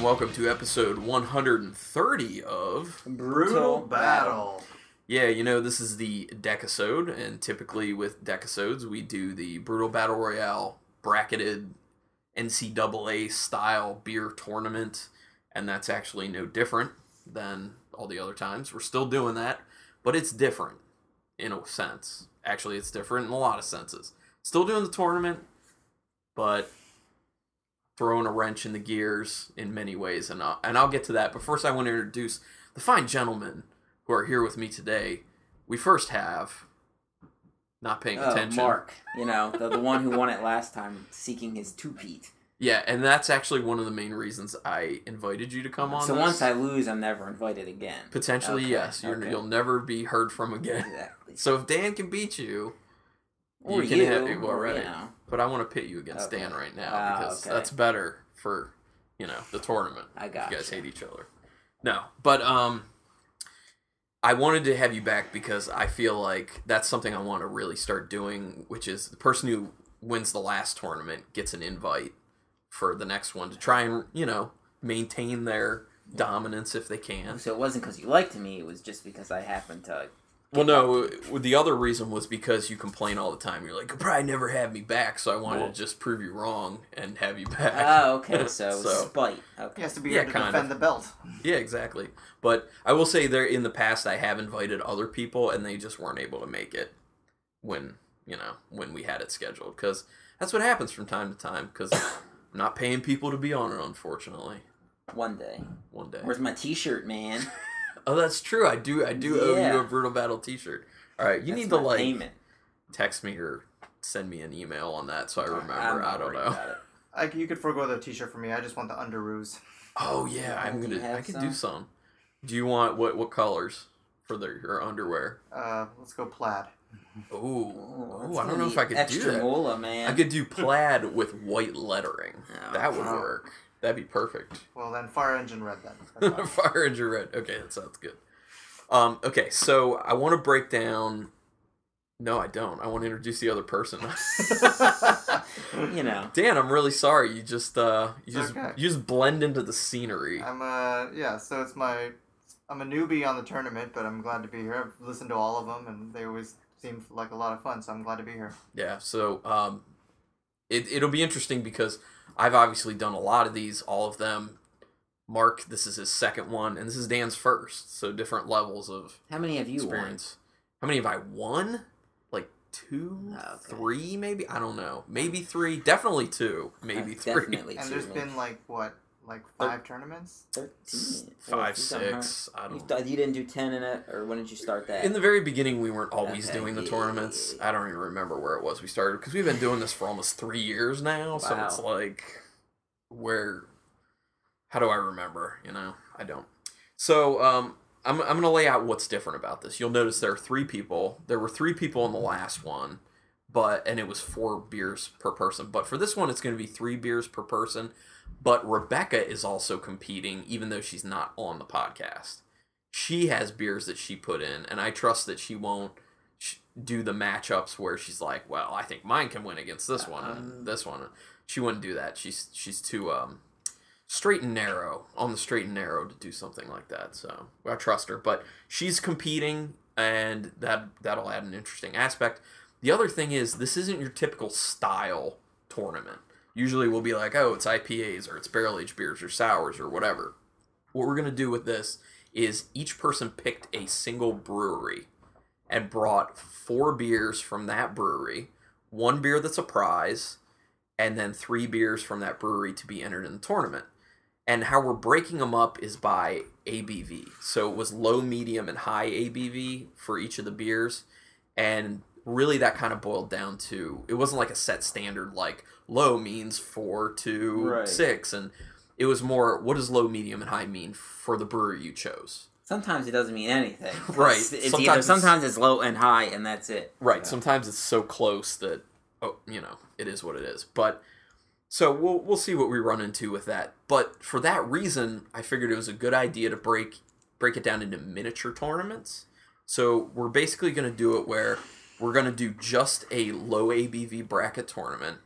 welcome to episode 130 of Brutal Battle. Yeah, this is the Decasode, and typically with Decasodes, we do the Brutal Battle Royale bracketed NCAA style beer tournament, and that's actually no different than all the other times. We're still doing that, but it's different in a sense. Actually, it's different in a lot of senses. Still doing the tournament, but throwing a wrench in the gears in many ways, and I'll get to that. But first, I want to introduce the fine gentlemen who are here with me today. We first have, not paying attention, Mark. The one who won it last time, seeking his two-peat. Yeah, and that's actually one of the main reasons I invited you to come on. So once I lose, I'm never invited again. Potentially, okay, yes. You'll never be heard from again. Exactly. So if Dan can beat you, or you can hit you already. You know. But I want to pit you against Dan right now because that's better for, the tournament. I got you guys hate each other. No, but I wanted to have you back because I feel like that's something I want to really start doing, which is the person who wins the last tournament gets an invite for the next one to try and, maintain their dominance if they can. So it wasn't because you liked me, it was just because I happened to... Well, no, the other reason was because you complain all the time. You're like, you'll probably never have me back, so I wanted to just prove you wrong and have you back. Oh, okay, so spite. Okay. He has to be here to defend the belt. Yeah, exactly. But I will say there in the past I have invited other people, and they just weren't able to make it when we had it scheduled. Because that's what happens from time to time, because I'm not paying people to be on it, unfortunately. One day. Where's my t-shirt, man? Oh, that's true. I do owe you a Brutal Battle t-shirt. All right, you need to payment. Text me or send me an email on that so I remember. I don't know. You could forego the t-shirt for me. I just want the underoos. Oh yeah, I could do some. Do you want what colors for your underwear? Let's go plaid. Oh, I don't know if I could do that. Moolah, man. I could do plaid with white lettering. That would work. That'd be perfect. Well, then Fire Engine Red, then. Fire Engine Red. Okay, that sounds good. Okay, so I want to break down... No, I don't. I want to introduce the other person. Dan, I'm really sorry. You just blend into the scenery. I'm a newbie on the tournament, but I'm glad to be here. I've listened to all of them, and they always seem like a lot of fun, so I'm glad to be here. Yeah, so it'll be interesting because I've obviously done a lot of these, all of them. Mark, this is his second one, and this is Dan's first, so different levels of How many have you experience. How many have I won? Like 2, 3 maybe? I don't know. Maybe 3, definitely 2, maybe 3. Definitely and 2, there's been like 5 tournaments? 13. 5, 6, I don't know. You didn't do 10 in it, or when did you start that? In the very beginning, we weren't always doing the tournaments. I don't even remember where it was we started, because we've been doing this for almost 3 years now, so it's like, how do I remember, I don't. So, I'm going to lay out what's different about this. You'll notice there are 3 people. There were 3 people in the last one, and it was 4 beers per person. But for this one, it's going to be 3 beers per person. But Rebecca is also competing, even though she's not on the podcast. She has beers that she put in, and I trust that she won't do the matchups where she's like, well, I think mine can win against this one and this one. She wouldn't do that. She's too straight and narrow, on the straight and narrow to do something like that. So I trust her. But she's competing, and that'll add an interesting aspect. The other thing is, this isn't your typical style tournament. Usually we'll be like, oh, it's IPAs, or it's barrel-aged beers, or sours, or whatever. What we're going to do with this is each person picked a single brewery and brought 4 beers from that brewery, 1 beer that's a prize, and then 3 beers from that brewery to be entered in the tournament. And how we're breaking them up is by ABV. So it was low, medium, and high ABV for each of the beers. And really that kind of boiled down to, it wasn't like a set standard like low means 4 to 6. And it was more, what does low, medium, and high mean for the brewery you chose? Sometimes it doesn't mean anything. Right. Sometimes it's low and high, and that's it. Right. Yeah. Sometimes it's so close that, it is what it is. But... So we'll see what we run into with that. But for that reason, I figured it was a good idea to break it down into miniature tournaments. So we're basically going to do it where we're going to do just a low ABV bracket tournament.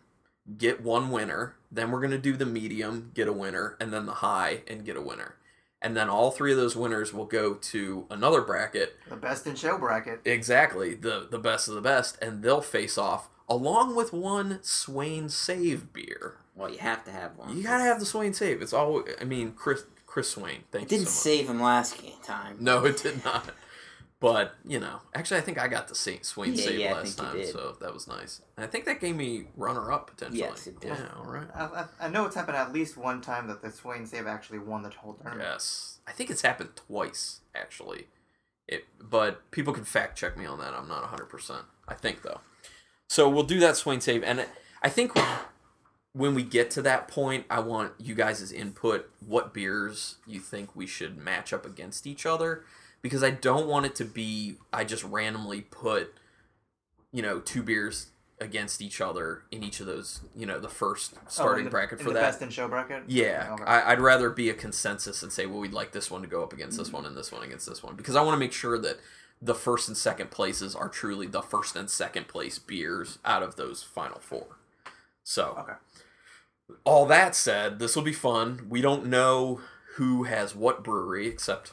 get one winner. Then we're going to do the medium, get a winner, and then the high and get a winner. And then all three of those winners will go to another bracket. The best in show bracket. Exactly, the best of the best, and they'll face off along with one Swain Save beer. Well, you have to have one. You gotta have the Swain Save. It's all. I mean, Chris Swain. Thank It you didn't so much. save him last time. No, it did not. But actually, I think I got the Swain Save I last think you time, did. so that was nice. And I think that gave me runner up potentially. Yes, it did. Yeah, all right. I know it's happened at least one time that the Swain Save actually won the whole tournament. Yes, I think it's happened twice actually. But people can fact check me on that. I'm not 100%. I think though. So we'll do that Swain Save, and I think when we get to that point, I want you guys' input. What beers you think we should match up against each other? Because I don't want it to be I just randomly put, two beers against each other in each of those, the first starting bracket for the that. best in show bracket? Yeah, Okay. I'd rather be a consensus and say, well, we'd like this one to go up against this one and this one against this one. Because I want to make sure that the first and second places are truly the first and second place beers out of those final four. So, Okay. all that said, this will be fun. We don't know who has what brewery except,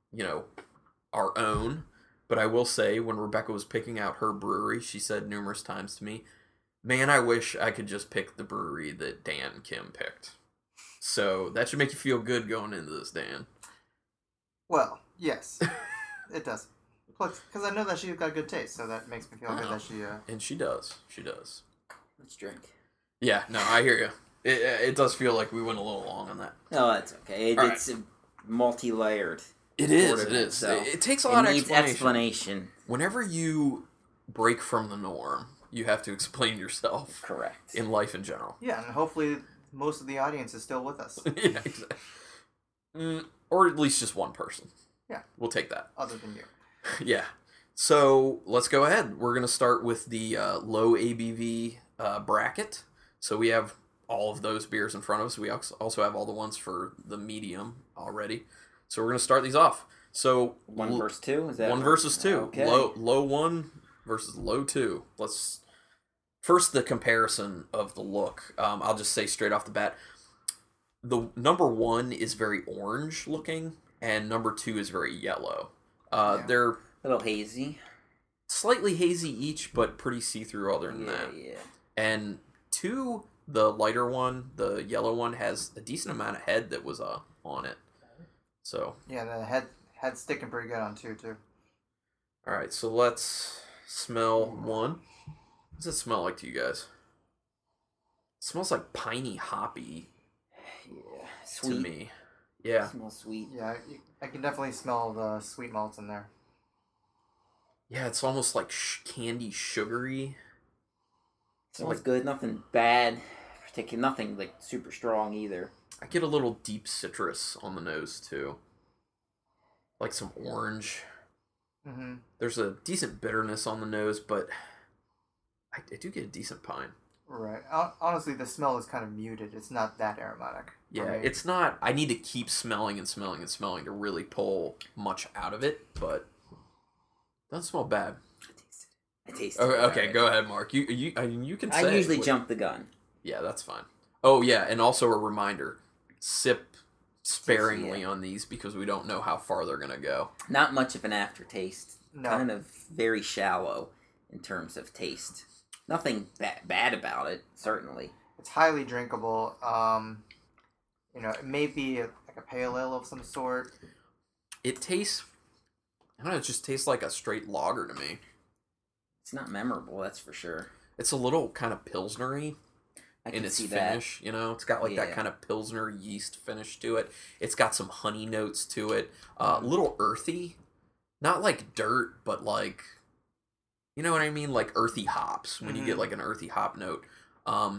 our own. But I will say, when Rebecca was picking out her brewery, she said numerous times to me, man, I wish I could just pick the brewery that Dan and Kim picked. So that should make you feel good going into this, Dan. Well, yes. It does. Because I know that she's got good taste, so that makes me feel good that she... And she does. She does. Let's drink. Yeah, no, I hear you. It does feel like we went a little long on that. No, that's okay. All It's multi-layered. It is. Sort of, It is. so It takes a lot of needs explanation. Whenever you break from the norm, you have to explain yourself Correct. in life in general. Yeah, and hopefully most of the audience is still with us, Yeah, exactly. Or at least just one person. Yeah. We'll take that. other than you. Yeah. So let's go ahead. We're going to start with the low ABV bracket. So we have all of those beers in front of us. We also have all the ones for the medium already. So we're going to start these off. So One versus two? Is that one versus two. Okay. Low one versus low two. Let's first the comparison of the look. I'll just say straight off the bat, the number one is very orange looking, and number two is very yellow. Yeah. They're A little hazy. slightly hazy each, but pretty see-through other than that. Yeah. And two, the lighter one, the yellow one, has a decent amount of head that was on it. So, Yeah, the head's sticking pretty good on two, too. all right, so let's smell one. What does it smell like to you guys? It smells like piney hoppy Yeah. to Sweet. me. Yeah. Smells sweet. Yeah, I can definitely smell the sweet malts in there. Yeah, it's almost like candy sugary. Smells good. Nothing bad. Particular. Nothing like super strong either. I get a little deep citrus on the nose too. Like some orange. Mm-hmm. There's a decent bitterness on the nose, but I do get a decent pine. Right. Honestly, the smell is kind of muted. It's not that aromatic. for Yeah, me. it's not. I need to keep smelling and smelling and smelling to really pull much out of it, but it doesn't smell bad. I taste it. Okay, go ahead, Mark. You can say. I usually what- jump the gun. Yeah, that's fine. Oh yeah, and also a reminder: sip sparingly Yeah. on these because we don't know how far they're gonna go. Not much of an aftertaste. No. Kind of very shallow in terms of taste. Nothing bad about it, certainly. It's highly drinkable. It may be like a pale ale of some sort. It tastes. I don't know. It just tastes like a straight lager to me. It's not memorable, that's for sure. It's a little kind of pilsnery I in can its see that. finish. It's got like that Yeah. kind of pilsner yeast finish to it. It's got some honey notes to it. A little earthy, not like dirt, but like, you know what I mean, like earthy hops. When you get like an earthy hop note, a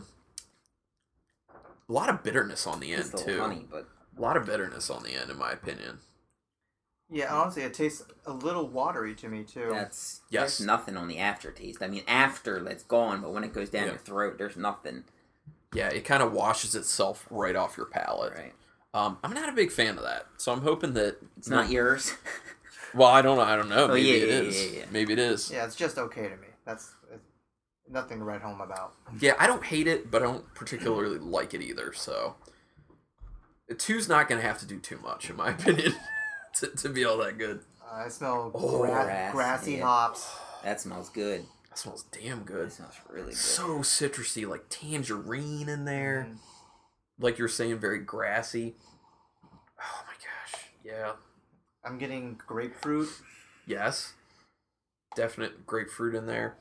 lot of bitterness on the end It's a too. little honey, but A lot of bitterness on the end, in my opinion. Yeah, honestly, it tastes a little watery to me too. that's Yes. there's nothing on the aftertaste. I mean, after that's gone, but when it goes down Yeah. your throat, there's nothing. Yeah, it kind of washes itself right off your palate. Right. I'm not a big fan of that, so I'm hoping that It's not yours. Well, I don't know. Oh, Maybe yeah, it yeah, is. yeah. Maybe it is. Yeah, it's just okay to me. nothing to write home about. Yeah, I don't hate it, but I don't particularly like it either. So, the 2's not going to have to do too much, in my opinion, to be all that good. I smell grass, grassy yeah. hops. That smells good. That smells damn good. That smells really good. So citrusy, like tangerine in there. Mm. Like you're saying, very grassy. Oh my gosh. Yeah. I'm getting grapefruit. Yes. Definite grapefruit in there.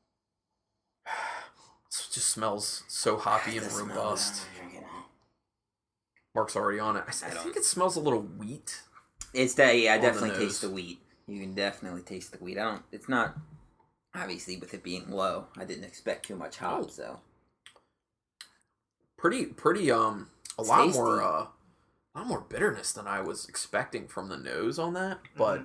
It just smells so hoppy and The smell robust. that I'm drinking. Mark's already on it. I think it smells a little wheat. It's that, yeah, I On the definitely nose. taste the wheat. You can definitely taste the wheat. It's not, obviously with it being low, I didn't expect too much hops, so. Pretty a It's lot tasty. more a lot more bitterness than I was expecting from the nose on that, but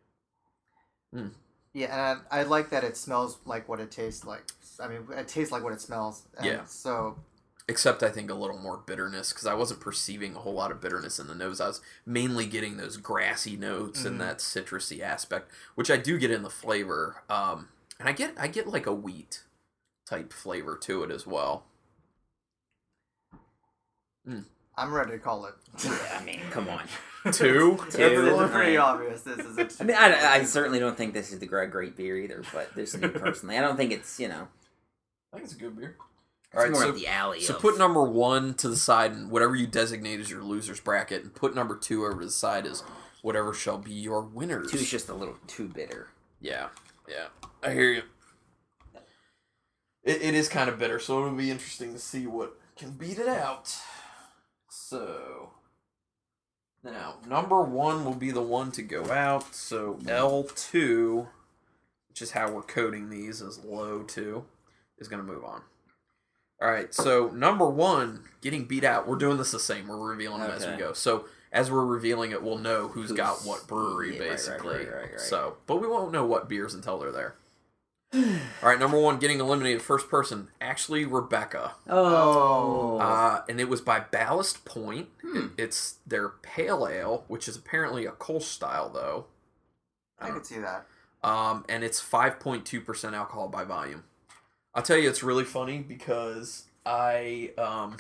Yeah, and I like that it smells like what it tastes like. I mean, it tastes like what it smells. And Yeah. So, except I think a little more bitterness because I wasn't perceiving a whole lot of bitterness in the nose. I was mainly getting those grassy notes and that citrusy aspect, which I do get in the flavor. And I get like a wheat type flavor to it as well. I'm ready to call it. I mean, come on. 2? It's Everyone? pretty obvious. This is it. I mean, I certainly don't think this is the great beer either, but this is me personally. I don't think it's, I think it's a good beer. it's more up the alley So of... put number 1 to the side and whatever you designate as your loser's bracket, and put number 2 over to the side as whatever shall be your winners. 2's just a little too bitter. Yeah. I hear you. It is kind of bitter, so it'll be interesting to see what can beat it out. So, now, number 1 will be the one to go out, so L2, which is how we're coding these as low 2, is going to move on. Alright, so number 1, getting beat out. We're doing this the same. We're revealing them as we Okay. go. So, as we're revealing it, we'll know who's got what brewery, yeah, right, basically. right. So, but we won't know what beers until they're there. Alright, number 1, getting eliminated, first person, actually Rebecca. Oh. And it was by Ballast Point. It's their pale ale, which is apparently a Kolsch style, though. I could see that. And it's 5.2% alcohol by volume. I'll tell you, it's really funny because I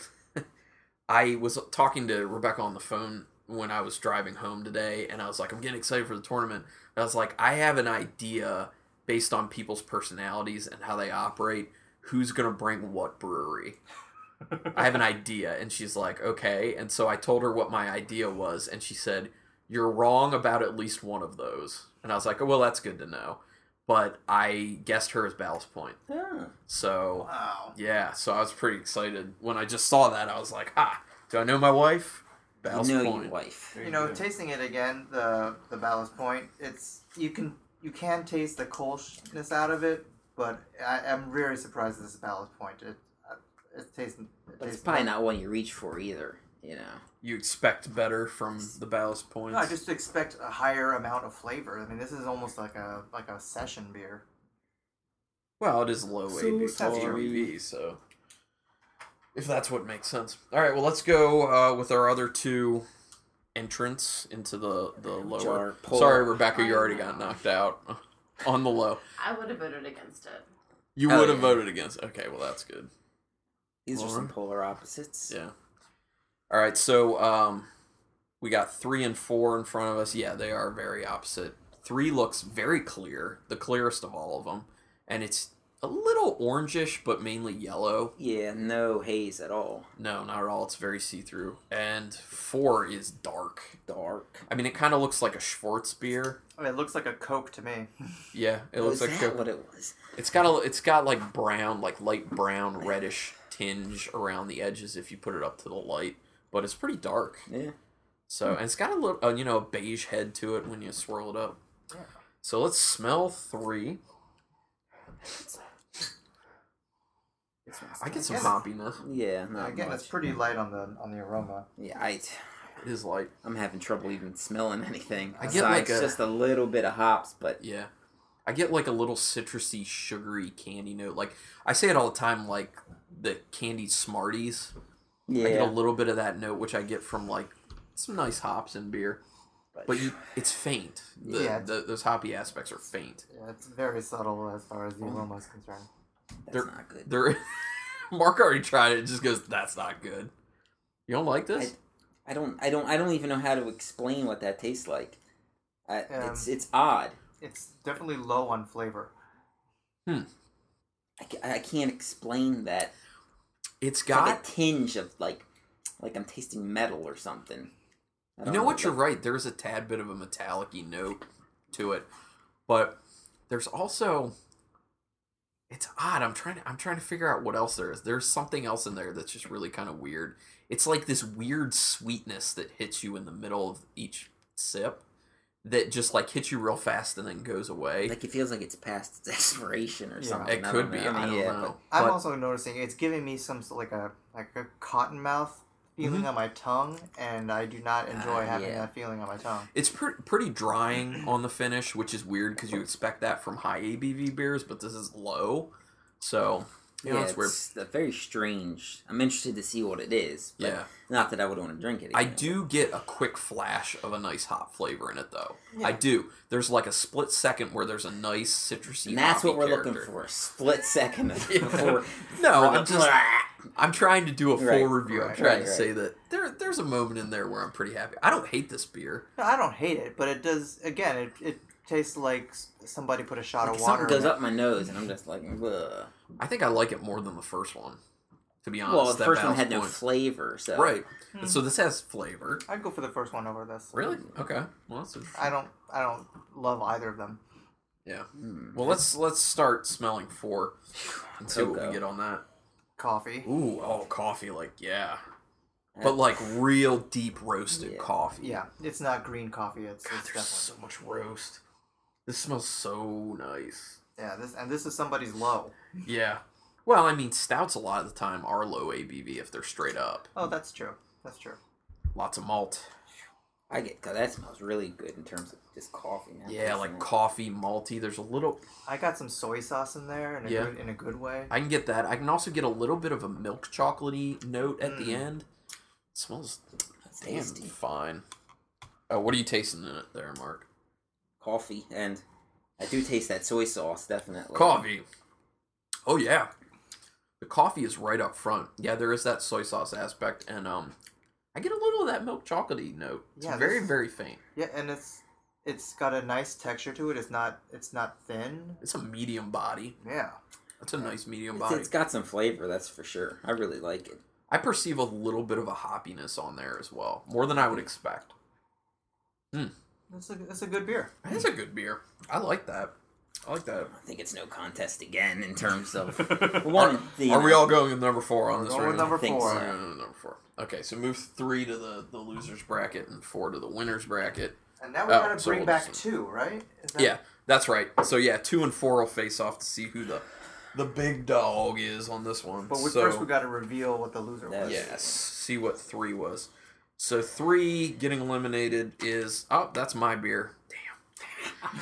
was talking to Rebecca on the phone when I was driving home today, and I was like, I'm getting excited for the tournament. And I was like, I have an idea based on people's personalities and how they operate, who's going to bring what brewery. I have an idea. And she's like, okay. And so I told her what my idea was, and she said, you're wrong about at least one of those. And I was like, oh, well, that's good to know. But I guessed her as Ballast Point. Yeah. So, Wow. yeah, so I was pretty excited. When I just saw that, I was like, do I know my wife? Ballast You know Point. your wife. You know, tasting it again, the Ballast Point, it's you can taste the Kolschness out of it, but I'm very surprised this is Ballast Point. It tastes. But it's probably not one you reach for either, You expect better from the Ballast Points? No, I just expect a higher amount of flavor. I mean, this is almost like a session beer. Well, it is low So ABV, sorry. so if that's what makes sense. All right, well, let's go with our other 2 entrants into the lower. Jar, pull. Sorry, Rebecca, you already got knocked out on the low. I would have voted against it. You Oh, would have yeah. voted against. Okay, well, that's good. These are some Lauren? polar opposites. Yeah. All right, so we got 3 and 4 in front of us. Yeah, they are very opposite. 3 looks very clear, the clearest of all of them, and it's a little orangish, but mainly yellow. Yeah, no haze at all. No, not at all. It's very see-through. And 4 is dark. Dark. I mean, it kind of looks like a Schwartz beer. I mean, it looks like a Coke to me. Yeah, it looks Was like that what it was? it's got like brown, like light brown, reddish tinge around the edges if you put it up to the light, but it's pretty dark. Yeah. So, and it's got a little, a beige head to it when you swirl it up. Yeah. So let's smell 3. I get some Yes. hoppiness. Yeah, not Again, much. it's pretty light on the aroma. Yeah, It is light. I'm having trouble even smelling anything. I get like Besides just a little bit of hops, but Yeah. I get like a little citrusy, sugary candy note. Like, I say it all the time, like the candied Smarties. I get a yeah. little bit of that note, which I get from like some nice hops in beer. But it's faint. Yeah. Those hoppy aspects are faint. Yeah, it's very subtle as far as the aroma is concerned. That's not good. They're Mark already tried it and just goes, that's not good. You don't like this? I don't even know how to explain what that tastes like. It's odd. It's definitely low on flavor. I can't explain that. It's It's got like a tinge of like I'm tasting metal or something. I You don't know what? You're like- right. There's a tad bit of a metallic-y note to it, but there's also it's odd. I'm trying to figure out what else there is. There's something else in there that's just really kind of weird. It's like this weird sweetness that hits you in the middle of each sip that just like hits you real fast and then goes away. Like it feels like it's past its expiration or Yeah. something. It could be. I don't know. I'm But- also noticing it's giving me some like a cotton mouth feeling Mm-hmm. on my tongue, and I do not enjoy having yeah. that feeling on my tongue. It's pretty drying on the finish, which is weird because you expect that from high ABV beers, but this is low, so you know, Yeah, it's weird. it's very strange. I'm interested to see what it is. But Yeah. Not that I would want to drink it. I again. do get a quick flash of a nice hop flavor in it, though. Yeah. I do. There's like a split second where there's a nice citrusy. And that's hoppy what we're character. looking for. A split second Yeah. before. No, for I'm trying to do a full Right, review. I'm right, trying to right. say that there's a moment in there where I'm pretty happy. I don't hate this beer. No, I don't hate it, but it does. Again, it tastes like somebody put a shot of water. Something goes in it. up my nose, and I'm just like, ugh. I think I like it more than the first one, to be honest. Well, the that first one balanced had no point. flavor, so Right. So this has flavor. I'd go for the first one over this. Really? Okay. Well, that's I don't love either of them. yeah. Hmm. Well, let's start smelling 4 and see what we Cocoa. get on that. Coffee. Ooh, coffee, like, yeah. But like real deep roasted Yeah. coffee. Yeah, it's not green coffee. It's God, definitely there's so much roast. This smells so nice. yeah. This is somebody's low. Yeah. Well, I mean, stouts a lot of the time are low ABV if they're straight up. Oh, that's true. That's true. Lots of malt. I get that smells really good in terms of just coffee. Now. Yeah, like coffee, malty. There's a little. I got some soy sauce in there in a good way. I can get that. I can also get a little bit of a milk chocolatey note at the Mm. end. It smells That's damn tasty. fine. Oh, what are you tasting in it there, Mark? Coffee, and I do taste that soy sauce definitely. Coffee. Oh yeah, the coffee is right up front. Yeah, there is that soy sauce aspect, and I get a little of that milk chocolatey note. It's Yeah, very this- very faint. Yeah, and it's got a nice texture to it. It's not thin. It's a medium body. Yeah. That's a nice medium It's, body. it's got some flavor, that's for sure. I really like it. I perceive a little bit of a hoppiness on there as well, more than I would expect. It's a good beer. It's a good beer. I like that. I like that. I think it's no contest again in terms of Are, one. are we all going with number 4 on We're this going right with now? number I think 4. so. Yeah, number 4. Okay, so move 3 to the losers bracket and 4 to the winners bracket. And now we Oh, gotta so bring we'll back just- 2, right? Is that- Yeah, that's right. So yeah, 2 and 4 will face off to see who the big dog is on this one. But so, first we gotta reveal what the loser was. yes, see what 3 was. So 3 getting eliminated is that's my beer. Damn.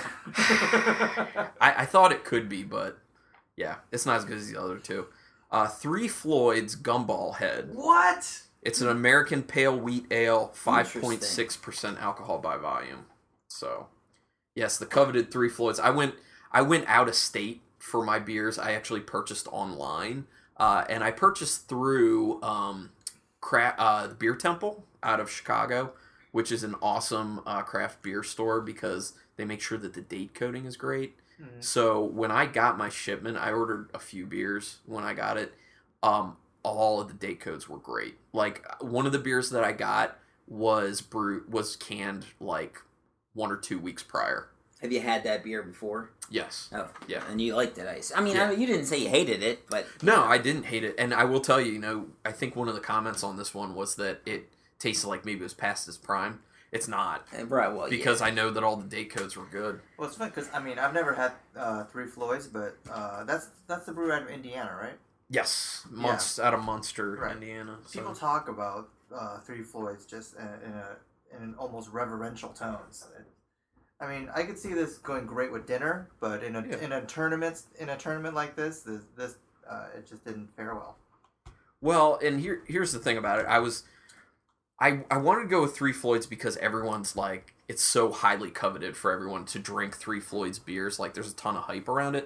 I thought it could be, but yeah, it's not as good as the other 2. 3 Floyd's Gumball Head. What? It's an American pale wheat ale, 5.6% alcohol by volume. So, yes, the coveted 3 Floyds. I went out of state for my beers. I actually purchased online, and I purchased through the Beer Temple out of Chicago, which is an awesome craft beer store because they make sure that the date coding is great. Mhm. So when I got my shipment, I ordered a few beers when I got it. All of the date codes were great. Like one of the beers that I got was canned like 1 or 2 weeks prior. Have you had that beer before? Yes. Oh, Yeah. And you liked it, I mean, Yeah. you didn't say you hated it, but No, I didn't hate it. And I will tell you, I think one of the comments on this one was that it tasted like maybe it was past its prime. It's not. right, well, Because I know that all the date codes were good. Well, it's fun because I mean I've never had 3 Floyds, but that's the brewery out of Indiana, right? Yes. Out of Munster, Right. Indiana. So. People talk about 3 Floyds just in an almost reverential tone. So I mean, I could see this going great with dinner, but in a tournament like this it just didn't fare well. Well, and here's the thing about it. I wanted to go with 3 Floyds because everyone's like, it's so highly coveted for everyone to drink 3 Floyds beers. Like, there's a ton of hype around it.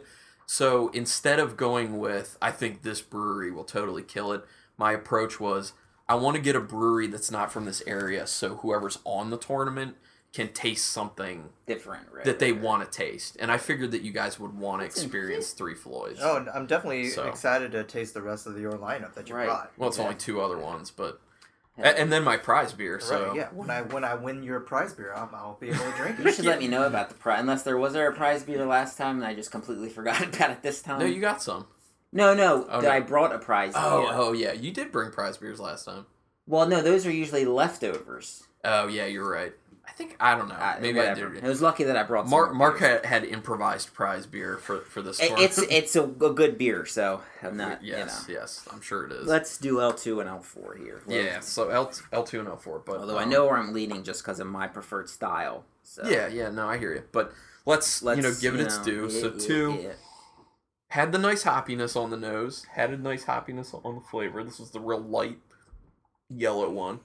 So instead of going with, I think this brewery will totally kill it, my approach was, I want to get a brewery that's not from this area, so whoever's on the tournament can taste something Different, right? that they want to taste. And I figured that you guys would want to experience Three Floyds. Oh, I'm definitely So. excited to taste the rest of your lineup that you brought. Well, it's Yeah. only 2 other ones, but... Yeah. And then my prize beer, so... Right, yeah. When I win your prize beer, I'll be able to drink it. You should let me know about the prize. Unless was there a prize beer last time and I just completely forgot about it this time? No, you got some. No. Oh, no. I brought a prize beer. Oh, yeah. You did bring prize beers last time. Well, no, those are usually leftovers. Oh, yeah, you're right. I don't know. Maybe Whatever. I did. It was lucky that I brought some. Mark beers. had improvised prize beer for this tournament. It's a good beer, so I'm not. Yes, yes, I'm sure it is. Let's do L2 and L4 here. Yeah, so L2 and L4, but Although I know where I'm leaning just because of my preferred style. So. Yeah, no, I hear you. But let's give it its due. So 2 had the nice hoppiness on the nose, had a nice hoppiness on the flavor. This was the real light yellow one.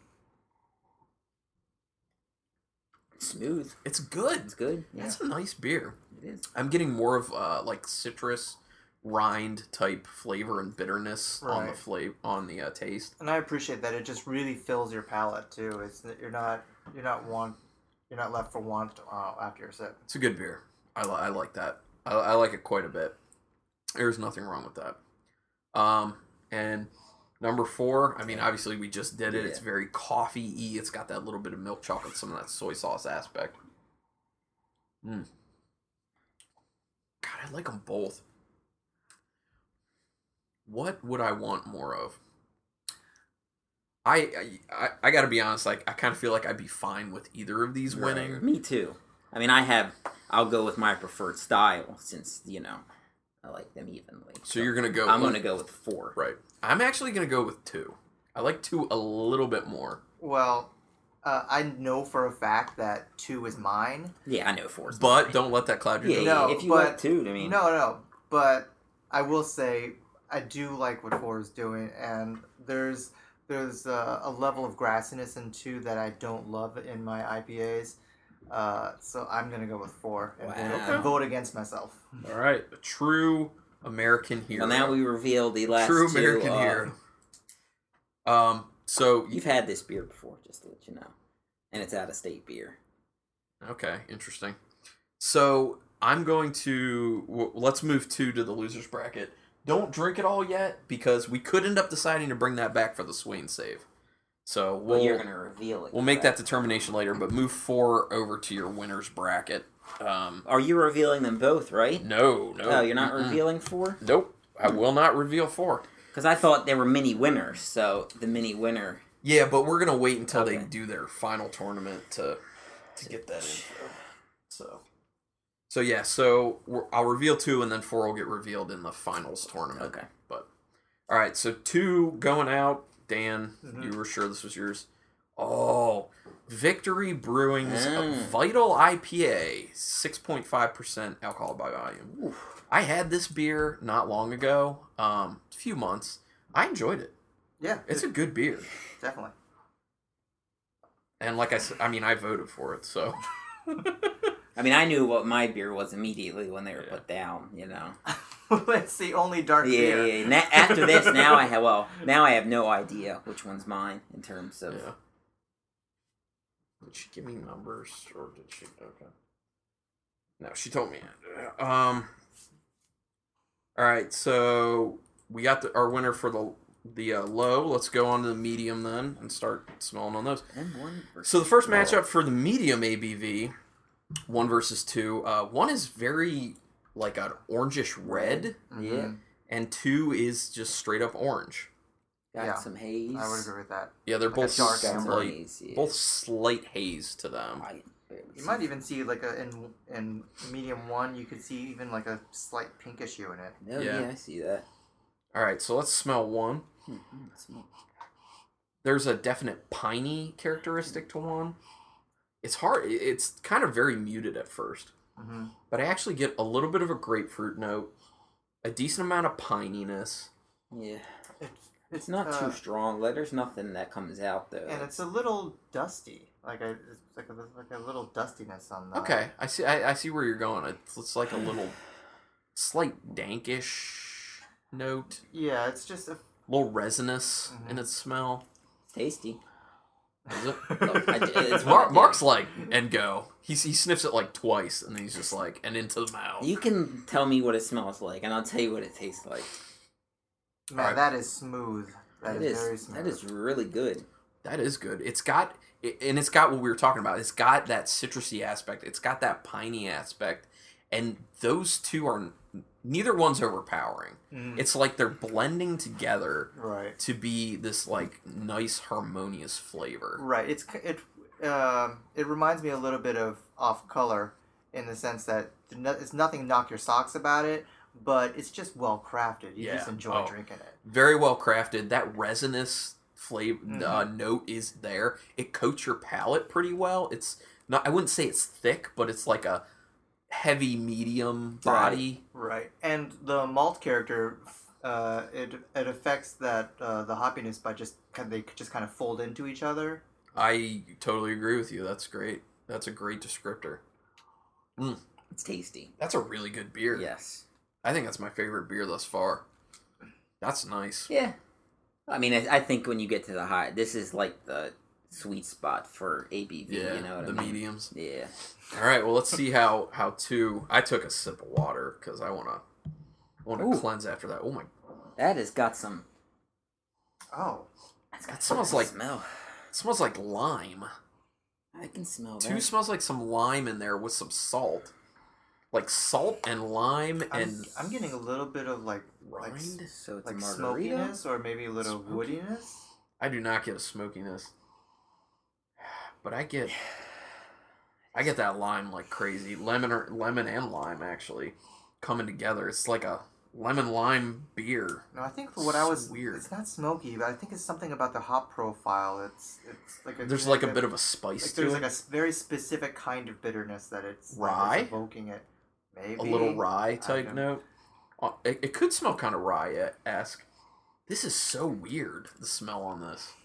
Smooth. It's good. It's good. Yeah, That's a nice beer. it is. I'm getting more of like citrus rind type flavor and bitterness on the taste. And I appreciate that. It just really fills your palate too. It's you're not left for want after your sip. It's a good beer. I like that. I like it quite a bit. There's nothing wrong with that. And number 4, I mean, obviously we just did it. Yeah. It's very coffee-y. It's got that little bit of milk chocolate, some of that soy sauce aspect. God, I like them both. What would I want more of? I got to be honest. Like, I kind of feel like I'd be fine with either of these winning. Me too. I mean, I'll go with my preferred style since I like them evenly. So you're gonna go. I'm gonna go with 4. Right. I'm actually gonna go with 2. I like 2 a little bit more. Well, I know for a fact that 2 is mine. Yeah, I know 4. But don't let that cloud your Yeah, judgment. No, if you but- like 2, I mean, No, but I will say I do like what 4 is doing, and there's a level of grassiness in 2 that I don't love in my IPAs. So I'm gonna go with 4 and Wow. vote against myself. All right, a true American hero. Well, now we reveal the last true 2. American hero. So You've had this beer before, just to let you know, and it's out of state beer. okay, interesting. So I'm going to let's move 2 to the losers bracket. Don't drink it all yet because we could end up deciding to bring that back for the Swain save. So Well, you're gonna reveal it. we'll make that determination later. But move 4 over to your winners bracket. Are you revealing them both, right? No. Oh, you're not revealing 4? Nope. I will not reveal 4. Because I thought they were mini winners, so the mini winner. Yeah, but we're gonna wait until they Okay. do their final tournament to get that info. So yeah, I'll reveal 2, and then 4 will get revealed in the finals tournament. Okay. But all right, so 2 going out. Dan, you were sure this was yours. Oh, Victory Brewing's Vital IPA, 6.5% alcohol by volume. Oof. I had this beer not long ago, a few months. I enjoyed it. Yeah, It's a good beer. definitely. And like I said, I mean, I voted for it, so. I mean, I knew what my beer was immediately when they were put down, It's the only dark Yeah, beer. yeah. After this, now I have no idea which one's mine in terms of. Yeah. Did she give me numbers, or did she? Okay. No, she told me. All right, so we got our winner for the low. Let's go on to the medium then and start smelling on those. So the first matchup for the medium ABV, 1 versus 2. 1 is very like an orangish red, Yeah, and 2 is just straight up orange. got Yeah. some haze. I would agree with that. Yeah, they're Like a both dark slight, amber. haze, yeah. both slight haze to them. I can barely You see might even see like in medium 1, you could see even like a slight pinkish hue in it. No, Yeah. yeah, I see that. All right, so let's smell 1. Smell. There's a definite piney characteristic to 1. It's hard. It's kind of very muted at first, Mm-hmm. but I actually get a little bit of a grapefruit note, a decent amount of pininess. Yeah, It's it's not too strong. Like, there's nothing that comes out though. and it's a little dusty. It's like a little dustiness on the. Okay, I see. I see where you're going. It's like a little. slight dankish note, Yeah, it's just a. little resinous in its smell. Tasty. Is it? It's what I do. Mark's like, and go. He sniffs it like twice, and then he's just like, and into the mouth. You can tell me what it smells like, and I'll tell you what it tastes like. Man, Alright. that is smooth. That It is is. very smooth. That is really good. That is good. It's got what we were talking about. It's got that citrusy aspect. It's got that piney aspect, and those two are neither one's overpowering. Mhm. It's like they're blending together Right. to be this like nice harmonious flavor. Right. It reminds me a little bit of Off Color in the sense that it's nothing knock your socks about it, but it's just well crafted. You just Yeah. enjoy Oh. drinking it. Very well crafted. That resinous flavor Mhm. note is there. It coats your palate pretty well. It's not. I wouldn't say it's thick, but it's like a heavy medium body. Right. And the malt character, it affects that the hoppiness by they just kind of fold into each other. I totally agree with you. That's great. That's a great descriptor. It's tasty. That's a really good beer. Yes. I think that's my favorite beer thus far. That's nice. Yeah. I mean, I think when you get to the high, this is like the sweet spot for ABV. Yeah, You know what the I mean? mediums. Yeah. All right, well, let's see how two. I took a sip of water because I want to Ooh. cleanse after that. Oh my! That has got some. Oh. That's got It smells some like- smell. It smells like lime. I can smell Two that. smells like some lime in there with some salt, like salt and lime and I'm getting a little bit of like rind. So it's like a margarita. smokiness or maybe a little Smoky? woodiness. I do not get a smokiness, but I get that lime like crazy. Lemon and lime actually coming together. It's like a lemon lime beer. No, I think what I was Weird. It's not smoky, but I think it's something about the hop profile. It's like There's like a bit of a spice like to there's it. like a very specific kind of bitterness that it's Rye? evoking it. Maybe A little rye type don't- note. It could smell kind of rye-esque. This is so weird, the smell on this.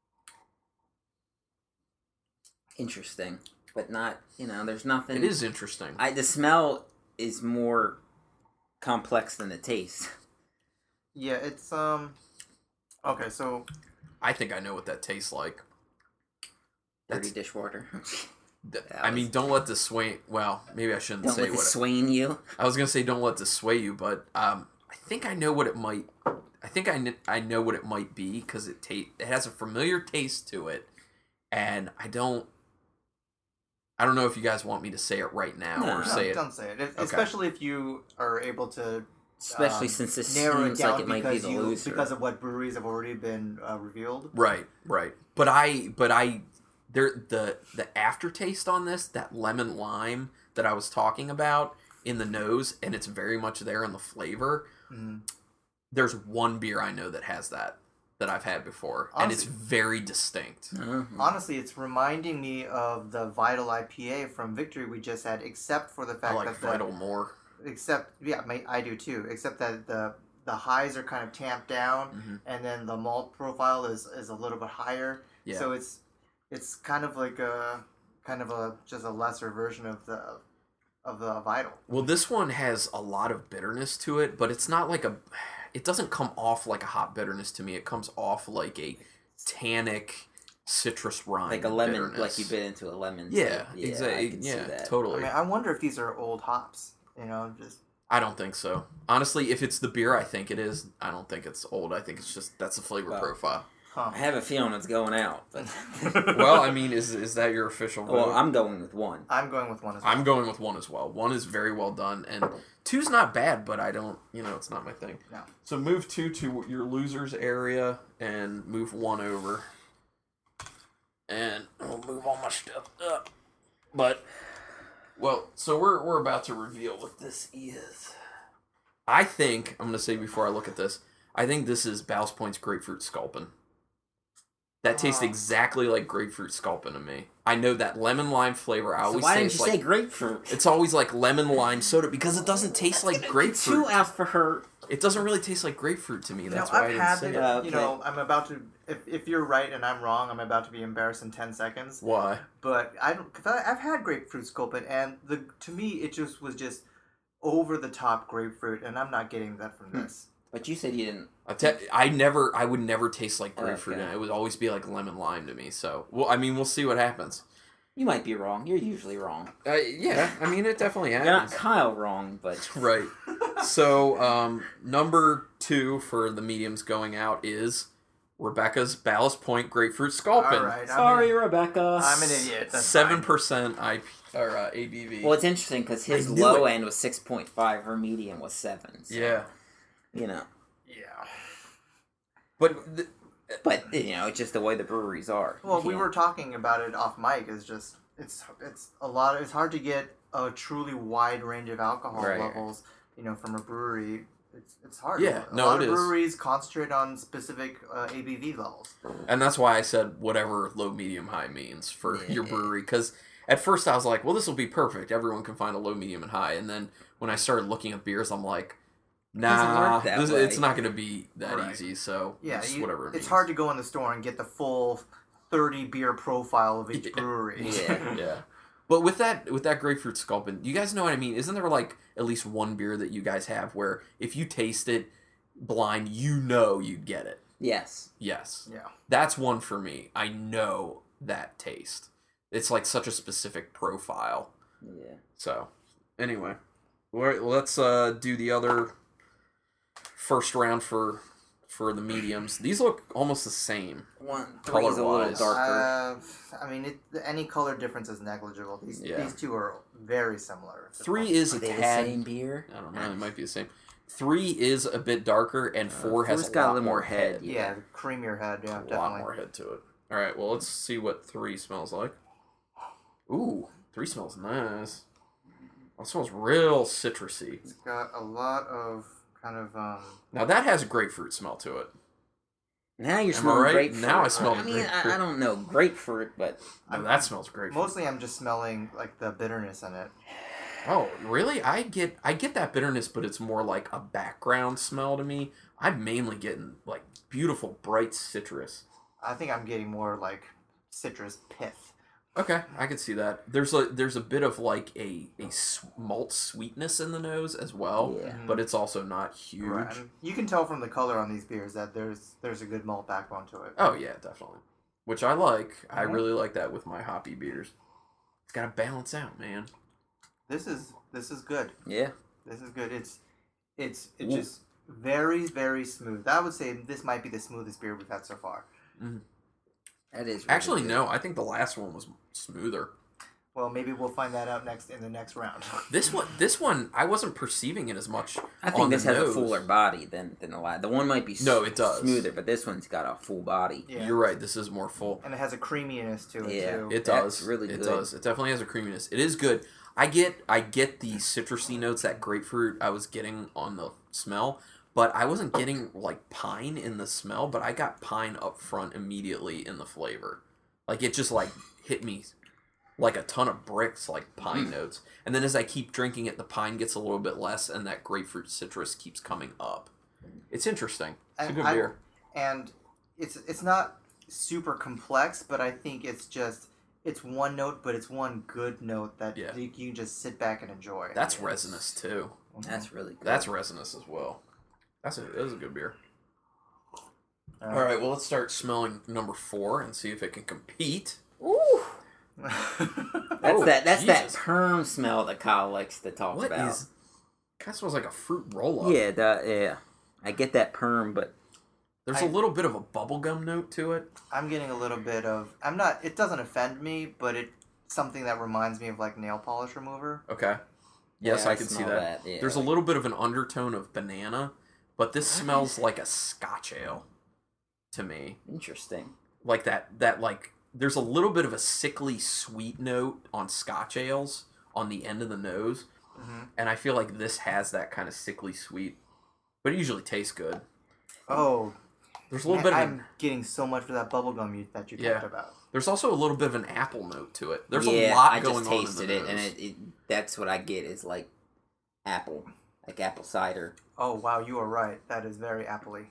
Interesting, but not. There's nothing. It is interesting. The smell is more complex than the taste. Yeah, it's Okay, so I think I know what that tastes like. Dirty That's, dishwater. I mean, don't let this sway. Well, maybe I shouldn't Don't say let what. it swaying you. I was gonna say don't let this sway you, but I think I know what it might. I think I know what it might be because it has a familiar taste to it, and I don't know if you guys want me to say it right now No. or no, say it. don't say it. Especially if you are able to Especially since this narrow it seems down like it might be because the loser. because of what breweries have already been revealed. Right. But the aftertaste on this, that lemon lime that I was talking about in the nose, and it's very much there in the flavor. Mhm. There's one beer I know that has that I've had before, and it's Honestly- very distinct. Honestly, it's reminding me of the Vital IPA from Victory we just had, except for the I fact like that Vital more. I do too. Except that the highs are kind of tamped down, Mhm. and then the malt profile is a little bit higher. Yeah. So it's kind of like just a lesser version of the Vital. Well, this one has a lot of bitterness to it, but it's not like it doesn't come off like a hot bitterness to me. It comes off like a tannic citrus rind, Like a lemon, bitterness. like you bit into a lemon. Yeah, I exactly. can see Yeah, that. I totally. mean, I wonder if these are old hops. Just I don't think so. Honestly, if it's the beer I think it is, I don't think it's old. I think it's just that's the flavor Well, profile. huh. I have a feeling it's going out. But Well, I mean, is that your official vote? well, I'm going with one. I'm going with one as well. I'm going with one as well. One is very well done, and two's not bad, but I don't, it's not my thing. No. So move two to your losers area, and move one over, and I'll move all my stuff up. But, well, so we're about to reveal what this is. I think I'm gonna say before I look at this, I think this is Ballast Point's Grapefruit Sculpin. That tastes Oh. exactly like grapefruit sculpin to me. I know that lemon lime flavor. I So always why say didn't it's you like say grapefruit? it's always like lemon lime soda because it doesn't taste like Too grapefruit. out for her. It doesn't really taste like grapefruit to me. That's I've why I didn't had say it. it. Okay. I'm about to. If you're right and I'm wrong, I'm about to be embarrassed in 10 seconds. Why? But I don't. Cause I've had grapefruit sculpin, and to me it just was just over the top grapefruit, and I'm not getting that from this. But you said you didn't. I would never taste like grapefruit, Okay. and it would always be like lemon lime to me. So, well, I mean, we'll see what happens. You might be wrong. You're usually wrong. Yeah, I mean, it definitely You're not happens. Kyle wrong, but Right. So, number 2 for the mediums going out is Rebecca's Ballast Point Grapefruit Sculpin. All right, sorry, Rebecca. I'm an idiot. That's fine. 7% IP or ABV. Well, it's interesting because his I knew low it. end was 6.5, her medium was 7. So, Yeah, you know, Yeah. but but you know, it's just the way the breweries are. You Well, we can't- were talking about it off mic. It's just it's a lot. It's hard to get a truly wide range of alcohol Right. levels. From a brewery. It's hard. Yeah, a no, lot it of is. breweries concentrate on specific ABV levels. and that's why I said whatever low, medium, high means for your Yeah. brewery. Because at first I was like, well, this will be perfect. Everyone can find a low, medium, and high. And then when I started looking at beers, I'm like, doesn't nah, work that way. it's not going to be that Right. easy. So Yeah, it's whatever. It it's means. hard to go in the store and get the full 30 beer profile of each Yeah. brewery. Yeah. Yeah. But with that grapefruit sculpin, you guys know what I mean? Isn't there like at least one beer that you guys have where if you taste it blind, you know you'd get it? Yes. Yes. Yeah. That's one for me. I know that taste. It's like such a specific profile. Yeah. So, anyway, let's do the other first round for the mediums. These look almost the same. 1, 3 is a little Color-wise. darker. I mean, any color difference is negligible. These Yeah. these two are very similar. 3 is Are a they the tad. same beer? I don't know. They might be the same. 3 is a bit darker, and 4 has 4's a got a lot little more more head. head, Yeah, creamier head. Yeah, A lot definitely. more head to it. All right. Well, let's see what 3 smells like. Ooh, 3 smells nice. It smells real citrusy. It's got a lot of kind of Now that has a grapefruit smell to it. Now you're Am I smelling right? grapefruit. Now I smell I mean, grapefruit. I don't know grapefruit, but No, that smells grapefruit. mostly I'm just smelling like the bitterness in it. Oh, really? I get that bitterness, but it's more like a background smell to me. I'm mainly getting like beautiful, bright citrus. I think I'm getting more like citrus pith. Okay, I can see that. There's a bit of like a malt sweetness in the nose as well, yeah. but it's also not huge. Right. And you can tell from the color on these beers that there's a good malt backbone to it. Oh yeah, definitely. Which I like. I Mhm. really like that with my hoppy beers. It's got to balance out, man. This is good. Yeah. This is good. It's Ooh. just very, very smooth. I would say this might be the smoothest beer we've had so far. That is really Actually, good. no. I think the last one was smoother. Well, maybe we'll find that out in the next round. This one, I wasn't perceiving it as much. I think on this the has nose. a fuller body than the last. The one might be No, it does. smoother, but this one's got a full body. Yeah. You're right. This is more full. And it has a creaminess to it Yeah. too. It That's does. really It good. does. It definitely has a creaminess. It is good. I get the citrusy notes, that grapefruit I was getting on the smell, but I wasn't getting like pine in the smell, but I got pine up front immediately in the flavor. Like it just like hit me like a ton of bricks, like pine notes. And then as I keep drinking it, the pine gets a little bit less and that grapefruit citrus keeps coming up. It's interesting. It's a And good I- beer. And it's not super complex, but I think it's one note, but it's one good note that Yeah. you can just sit back and enjoy. That's Yes. resinous too. That's really good. That's resinous as well. That is a good beer. Uh, All right, well, let's start smelling number 4 and see if it can compete. Ooh. Oh, That's that Jesus. perm smell that Kyle likes to talk What about. is? Kind of smells like a fruit roll up. Yeah. I get that perm, but There's a little bit of a bubblegum note to it. I'm getting a little bit of. I'm not. It doesn't offend me, but it's something that reminds me of like nail polish remover. Okay. Yes, yeah, I can see smell that. Yeah. There's a little bit of an undertone of banana, but this smells like a Scotch ale to me. Interesting. Like that like there's a little bit of a sickly sweet note on Scotch ales on the end of the nose, Mm-hmm. and I feel like this has that kind of sickly sweet, but it usually tastes good. Oh, There's a little bit of I'm getting so much for that bubblegum that you Yeah. talked about. there's also a little bit of an apple note to it. There's yeah, a lot I going just on in tasted the it, and nose. that's what I get is like apple cider. Oh wow, you are right. That is very appley.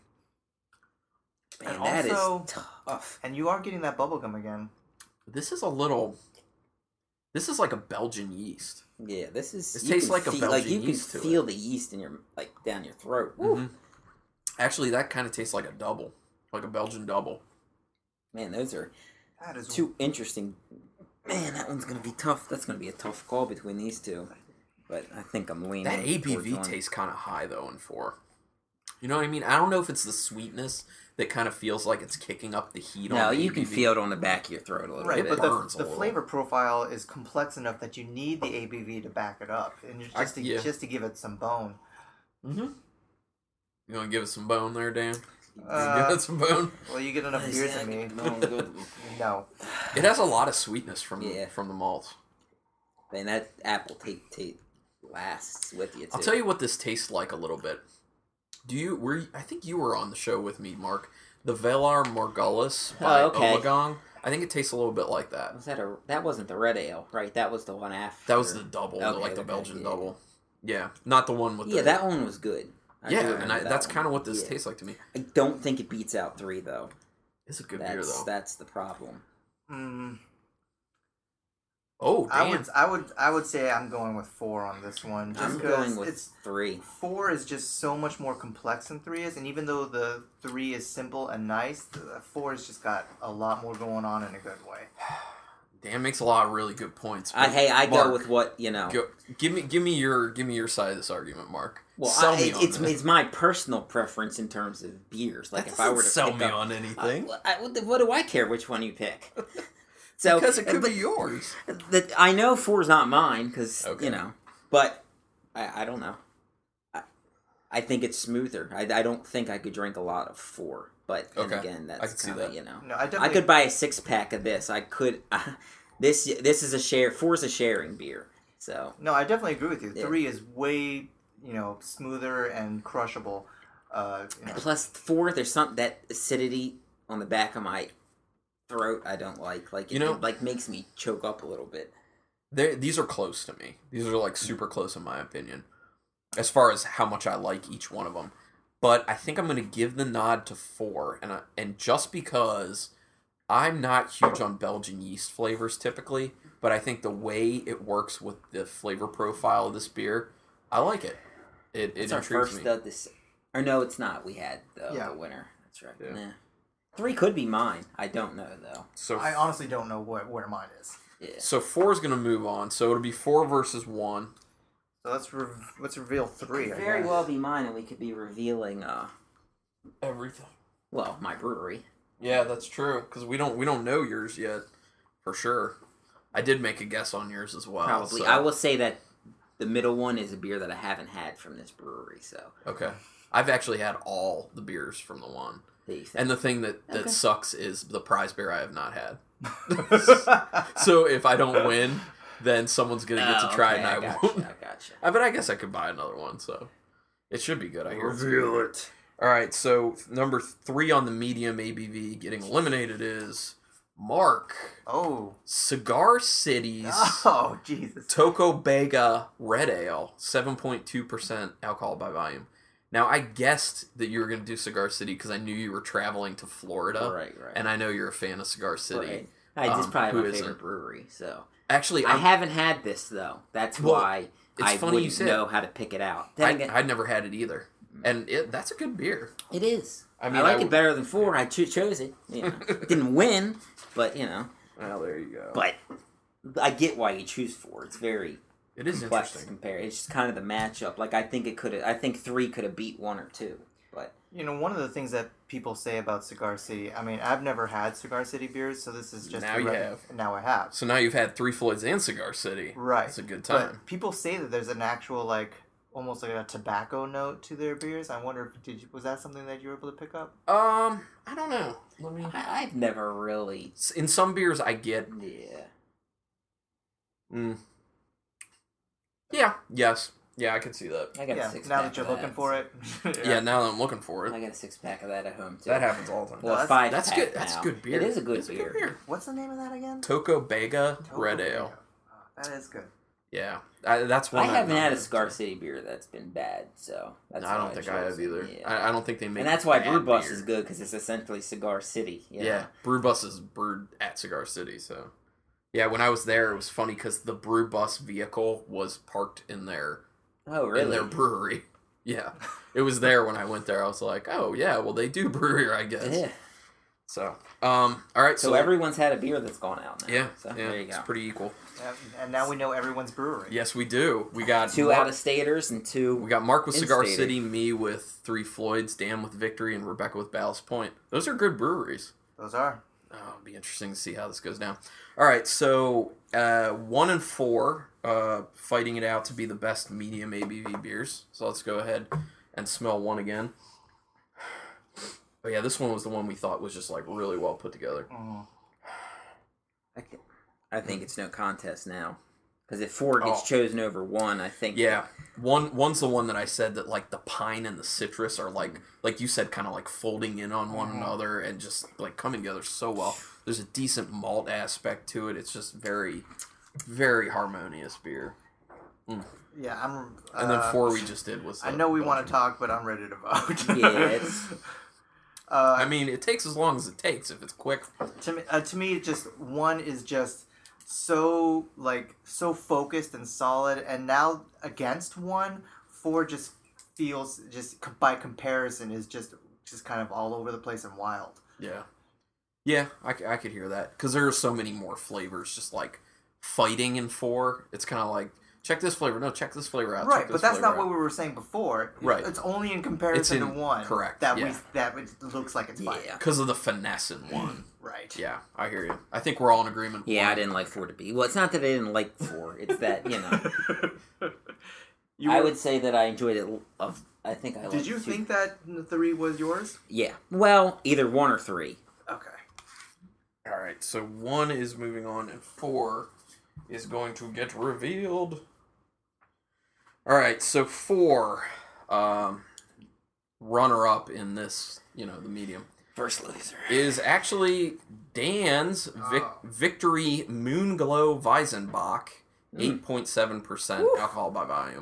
Man, And that is also- tough. And you are getting that bubblegum again. This is a little This is like a Belgian yeast. Yeah, this is. It you tastes can like a feel, Belgian you can yeast to feel the yeast in your down your throat. Mm-hmm. Actually, that kind of tastes like a double, like a Belgian double. Man, those are That is two interesting. Man, that one's gonna be tough. That's gonna be a tough call between these two. But I think I'm leaning. That towards ABV one. tastes kind of high though in 4. You know what I mean? I don't know if it's the sweetness that kind of feels like it's kicking up the heat. No, on the you can ABV. feel it on the back of your throat a little right, bit. but burns a the little. flavor profile is complex enough that you need the ABV to back it up, and just to give it some bone. Mm-hmm. You want to give it some bone there, Dan? Uh, Give it some bone. Well, you get enough beers than me. No. It has a lot of sweetness from Yeah. from the malt. Man, that apple taste lasts with you too. I'll tell you what this tastes like a little bit. I think you were on the show with me, Mark. The Velar Morgullis by okay. Ommegang. I think it tastes a little bit like that. That wasn't the red ale, right? That was the one after. That was the double, Okay, like the okay, Belgian yeah. double. Yeah, not the one with the... Yeah, that one was good. I do Yeah, remember and that that's one. kind of what this Yeah. tastes like to me. I don't think it beats out 3 though. It's a good beer, though. That's the problem. Oh, damn. I would say I'm going with 4 on this one. Just I'm because going with 3. 4 is just so much more complex than 3 is, and even though the 3 is simple and nice, the 4 has just got a lot more going on in a good way. Dan makes a lot of really good points. I but go Mark, with what you know. give me your side of this argument, Mark. Well, Sell me on it's this. my personal preference in terms of beers. Like That if I were to doesn't sell pick me up, on anything. what do I care which one you pick? So Because it could be yours. I know 4's not mine because Okay. you know, but I don't know. I think it's smoother. I don't think I could drink a lot of 4, but then Okay. again, that's I can see kinda, that. you know. No, I I definitely could buy a 6-pack of this. I could. This is a share. 4's a sharing beer. So No, I definitely agree with you. Yeah. 3 is way, smoother and crushable. plus 4, there's something that acidity on the back of my throat I don't like. Like it like makes me choke up a little bit. These are close to me. These are like super close in my opinion, as far as how much I like each one of them. But I think I'm going to give the nod to 4, and just because I'm not huge on Belgian yeast flavors typically, but I think the way it works with the flavor profile of this beer, I like it. It It's our intrigues first me. or no, it's not. We had the winner. That's right. Yeah. Nah. 3 could be mine. I don't know though. So I honestly don't know where mine is. Yeah. So 4 is going to move on. So it'll be 4 versus 1. So let's reveal 3. Could I very guess. well be mine, and we could be revealing Everything. well, my brewery. Yeah, that's true. Because we don't know yours yet, for sure. I did make a guess on yours as well. Probably. so- I will say that the middle one is a beer that I haven't had from this brewery. So Okay. I've actually had all the beers from the one. there you think. And the thing that Okay. sucks is the prize beer I have not had. So if I don't win, then someone's going to get to try it and I won't. I gotcha. But I guess I could buy another one, so it should be good. I hear. Reveal it. All right, so number 3 on the medium ABV getting eliminated is Mark. Oh. Cigar City's Oh, Jesus. Toco Bega Red Ale, 7.2% alcohol by volume. Now, I guessed that you were going to do Cigar City because I knew you were traveling to Florida. Right. And I know you're a fan of Cigar City. Right. This is probably who my favorite isn't? brewery. So Actually, I haven't had this though. That's Well, why it's I funny you wouldn't said- know how to pick it out. Then again, I'd never had it either. And that's a good beer. it is. I mean, I like I it better than 4. I chose it. You know. Didn't win, but you know. Well, there you go. But I get why you choose 4. It's very It is complex interesting. compared. It's just kind of the matchup. Like I think 3 could have beat 1 or 2. But One of the things that people say about Cigar City, I mean, I've never had Cigar City beers, so this is just Now you have. Now I have. So now you've had 3 Floyds and Cigar City. Right. It's a good time. But people say that there's an actual, almost like a tobacco note to their beers. I wonder if was that something that you were able to pick up? I don't know. Let me. I've never really. In some beers, I get. Yeah. Yeah. Yes. Yeah, I can see that. I got a Yeah. 6-pack. Now that you're of looking for it. Yeah. Now that I'm looking for it, I got a 6-pack of that at home too. that happens all the time. Well, No, a 5-pack. That's good. That's now. good beer. It is a good It's beer. What's the name of that again? Toco Bega Toco Red Bega. Ale. Oh, that is good. Yeah, that's one. I haven't had a Cigar. Cigar City beer that's been bad, so that's I why don't think I chose have it. either. Yeah. I don't think they make. And that's why bad Brew Bus beer. is good because it's essentially Cigar City. You know? Yeah, Brew Bus is brewed at Cigar City, so Yeah, when I was there, it was funny because the brew bus vehicle was parked in their in their brewery. Yeah, it was there when I went there. I was like, oh yeah, well they do brew here, I guess. Yeah. So, all right. So everyone's had a beer that's gone out now. Yeah, so yeah, there you go. It's pretty equal. And now we know everyone's brewery. Yes, we do. We got two out-of-staters and two. We got Mark with Cigar in-stater. City, me with Three Floyds, Dan with Victory, and Rebecca with Ballast Point. Those are good breweries. Those are. Oh, it'll be interesting to see how this goes down. All right, so 1 and 4 fighting it out to be the best medium ABV beers. So let's go ahead and smell one again. Oh yeah, this one was the one we thought was just like really well put together. Mm. I think it's no contest now. Because if 4 gets chosen over 1, I think... Yeah, one's the one that I said that like the pine and the citrus are like you said, kind of like folding in on one another and just like coming together so well. There's a decent malt aspect to it. It's just very, very harmonious beer. Mm. Yeah, I'm... and then 4 we just did was... I know we want to talk, but I'm ready to vote. Yeah, it's... I mean, it takes as long as it takes if it's quick. To me, just 1 is just so focused and solid, and now against 1, 4 just feels, just by comparison, is just kind of all over the place and wild. Yeah, I could hear that because there are so many more flavors just like fighting in 4. It's kind of like, check this flavor. No, check this flavor out. Right, but that's not what we were saying before. Right. It's only in comparison to 1. Correct. That it looks like it's fighting. Because of the finesse in 1. Right. Yeah, I hear you. I think we're all in agreement. Yeah, I didn't like 4 to be. Well, it's not that I didn't like 4. It's that, I would say that I enjoyed it. I think I liked Did you think that 3 was yours? Yeah. Well, either 1 or 3. Okay. All right, so 1 is moving on, and 4 is going to get revealed. All right, so 4, runner-up in this, the medium. First loser. Is actually Dan's Victory Moonglow Weizenbach, 8.7% alcohol by volume.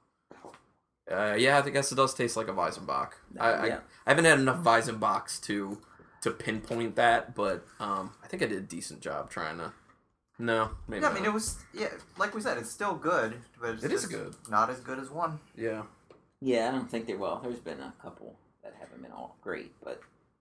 Yeah, I guess it does taste like a Weizenbach. I haven't had enough Weizenbachs to pinpoint that, but I think I did a decent job trying to. No, maybe not. I mean, it was, like we said, it's still good, but it is good. Not as good as 1. Yeah. Yeah, I don't think they're, there's been a couple that haven't been all great, but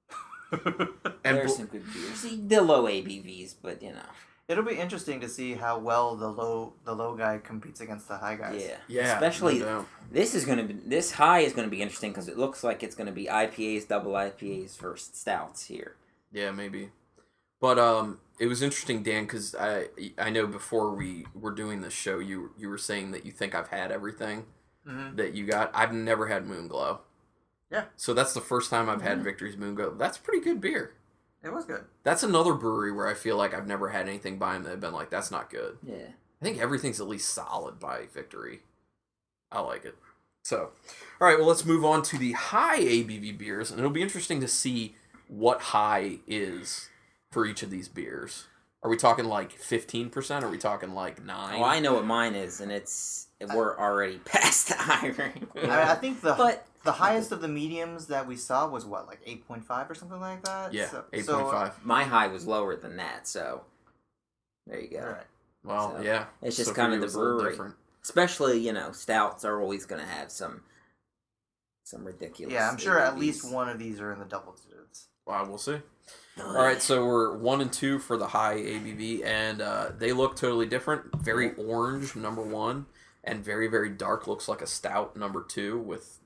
there's some good beers. The low ABVs, but It'll be interesting to see how well the low guy competes against the high guys. Yeah. Especially this high is gonna be interesting because it looks like it's gonna be IPAs, double IPAs versus stouts here. Yeah, maybe. But it was interesting, Dan, because I know before we were doing this show, you were saying that you think I've had everything that you got. I've never had Moonglow. Yeah. So that's the first time I've had Victory's Moonglow. That's pretty good beer. It was good. That's another brewery where I feel like I've never had anything by them that have been like, that's not good. Yeah. I think everything's at least solid by Victory. I like it. So, all right, well, let's move on to the high ABV beers, and it'll be interesting to see what high is for each of these beers. Are we talking like 15%? Are we talking like 9? Oh, I know what mine is, and we're already past the high range. I think the highest of the mediums that we saw was what, like 8.5 or something like that? Yeah, 8.5. My high was lower than that, so there you go. All right. Well, yeah. It's just kind of the brewery. Especially, stouts are always going to have some ridiculous. Yeah, I'm sure ABVs. at least one of these are in the double digits. Well, we'll see. All right, so we're 1 and 2 for the high ABV, and they look totally different. Very orange, number 1, and very, very dark. Looks like a stout, number 2, with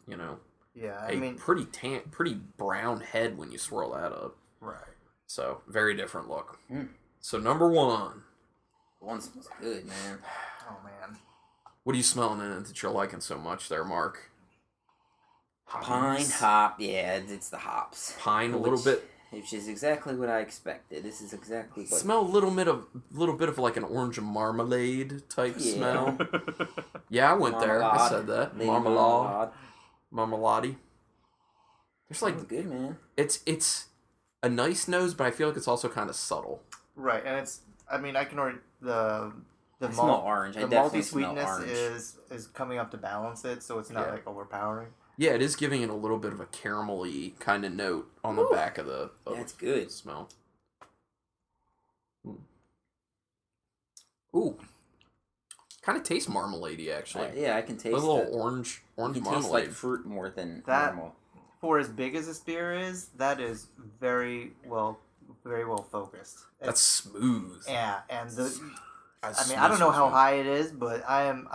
pretty brown head when you swirl that up. Right. So very different look. So number 1. One smells good, man. Oh man. What are you smelling in it that you're liking so much there, Mark? Pine, hop, yeah, it's the hops. Pine, a little bit. Which is exactly what I expected. This is exactly what... Smell a little bit of like an orange marmalade type smell. Yeah, I went there. I said that. Marmalade. There's like... good, man. It's a nice nose, but I feel like it's also kind of subtle. Right, and it's... I mean, I can already... The smell orange. The malty sweetness is coming up to balance it, so it's not like overpowering. Yeah, it is giving it a little bit of a caramelly kind of note on the back of the That's good. Smell. Ooh. Kind of tastes marmalade-y, actually. Yeah, I can taste a little orange you can marmalade. taste like fruit more than That- normal. For as big as this beer is, that is very well focused. That's smooth. Yeah, and That's I don't know how smooth. high it is, but I'm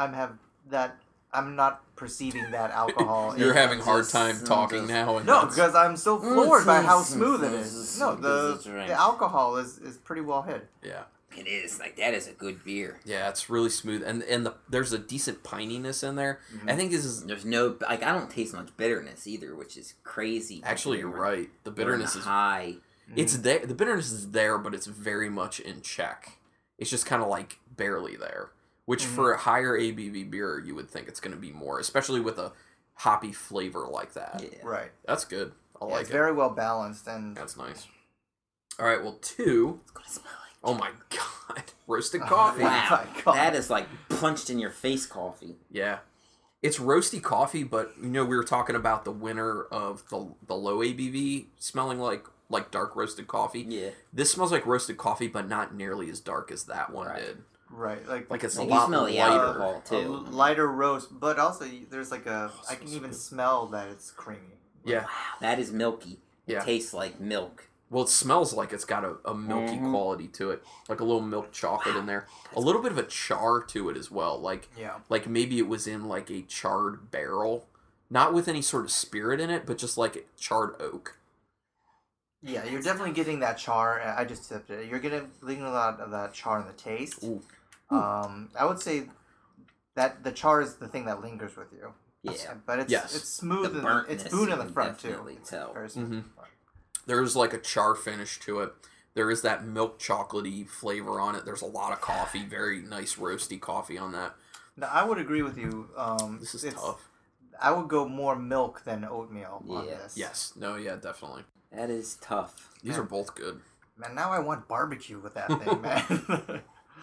not perceiving that alcohol. You're in- having a hard just- time talking just- now. And No, that's- because I'm so floored by how smooth it is. No, the drink. alcohol is pretty well hit. Yeah. It is like that is a good beer. Yeah, it's really smooth, and there's a decent pininess in there. Mm-hmm. I think this is There's no I don't taste much bitterness either, which is crazy. actually you're right. The We're in bitterness the is high. it's there. The bitterness is there, but it's very much in check. It's just kind of like barely there. Which for a higher ABV beer, you would think it's going to be more, especially with a hoppy flavor like that. Yeah. Right. That's good. I Yeah, like it's it. very well balanced, and That's nice. All right, well, 2. It's gonna smell like Oh my god, roasted coffee. wow. my God. That is like punched in your face coffee. Yeah. It's roasty coffee, but we were talking about the winner of the low ABV smelling like dark roasted coffee. Yeah. This smells like roasted coffee, but not nearly as dark as that one Right. did. right, Like it's a You lot smell the lighter. alcohol a too. lighter roast, but also there's like I so can even smooth. smell that it's creamy. Yeah. Wow, that is milky. Yeah. It tastes like milk. Well, it smells like it's got a milky Mhm. quality to it, like a little milk chocolate in there. A little bit of a char to it as well, like maybe it was in like a charred barrel, not with any sort of spirit in it, but just like charred oak. Yeah, you're definitely getting that char. I just tipped it. You're getting a lot of that char in the taste. Ooh. I would say that the char is the thing that lingers with you. Yeah. But it's Yes. it's smooth. The and burntness. it's smooth in you the can front too. definitely tell. Very smooth. Mhm. There's like a char finish to it. There is that milk chocolatey flavor on it. There's a lot of coffee, very nice roasty coffee on that. Now, I would agree with you. This is it's- tough. I would go more milk than oatmeal on Yeah. this. Yes. No, yeah, definitely. That is tough. These Yeah. are both good. Man, now I want barbecue with that thing, man.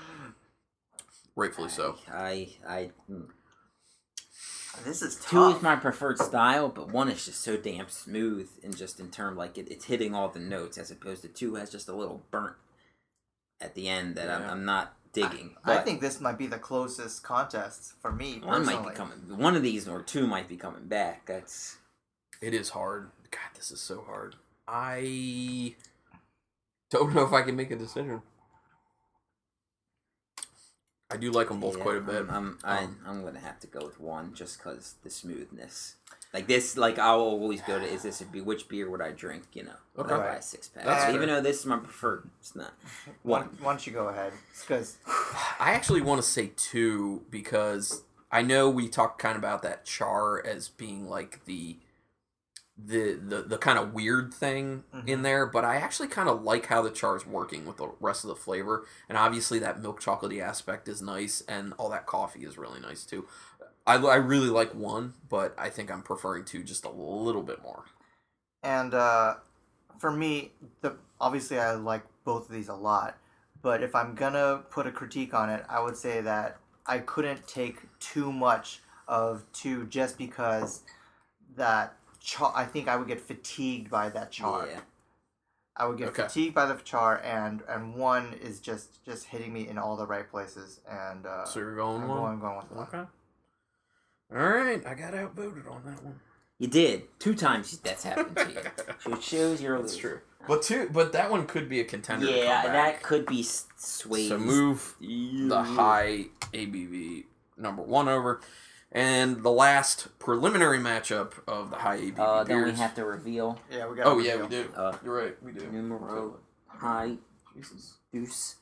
Rightfully so. This is Two is tough. my preferred style, but one is just so damn smooth and just in term like it's hitting all the notes, as opposed to 2 has just a little burnt at the end that Yeah. I'm not digging. I But think this might be the closest contest for me one personally. might be coming. One of these or 2 might be coming back. That's It is hard. God, this is so hard. I don't know if I can make a decision. I do like them both yeah, quite a bit. I'm gonna have to go with 1 just because the smoothness. Like this, like I'll always go to. Is this which beer would I drink? When Okay. I buy a 6-pack. That's Even fair. though this is my preferred, it's not. Why don't you go ahead? Because I actually want to say 2 because I know we talked kind of about that char as being like the kind of weird thing in there, but I actually kind of like how the char is working with the rest of the flavor, and obviously that milk chocolatey aspect is nice, and all that coffee is really nice too. I really like 1, but I think I'm preferring 2 just a little bit more. And for me, obviously I like both of these a lot, but if I'm gonna put a critique on it, I would say that I couldn't take too much of 2 just because that I think I would get fatigued by that char. Yeah. I would get Okay. fatigued by the char, and 1 is just hitting me in all the right places. And So you're going I'm 1? going with 1. Okay. All right, I got outvoted on that one. You did 2 times. That's happened to you. So it shows you're. That's true. But that one could be a contender. to Yeah, come that back. could be swayed. So move the high ABV number 1 over, and the last preliminary matchup of the high ABV beers. Then we have to reveal Yeah, we got. Oh yeah, we do. Uh, You're right, we do. numero high Jesus. deuce.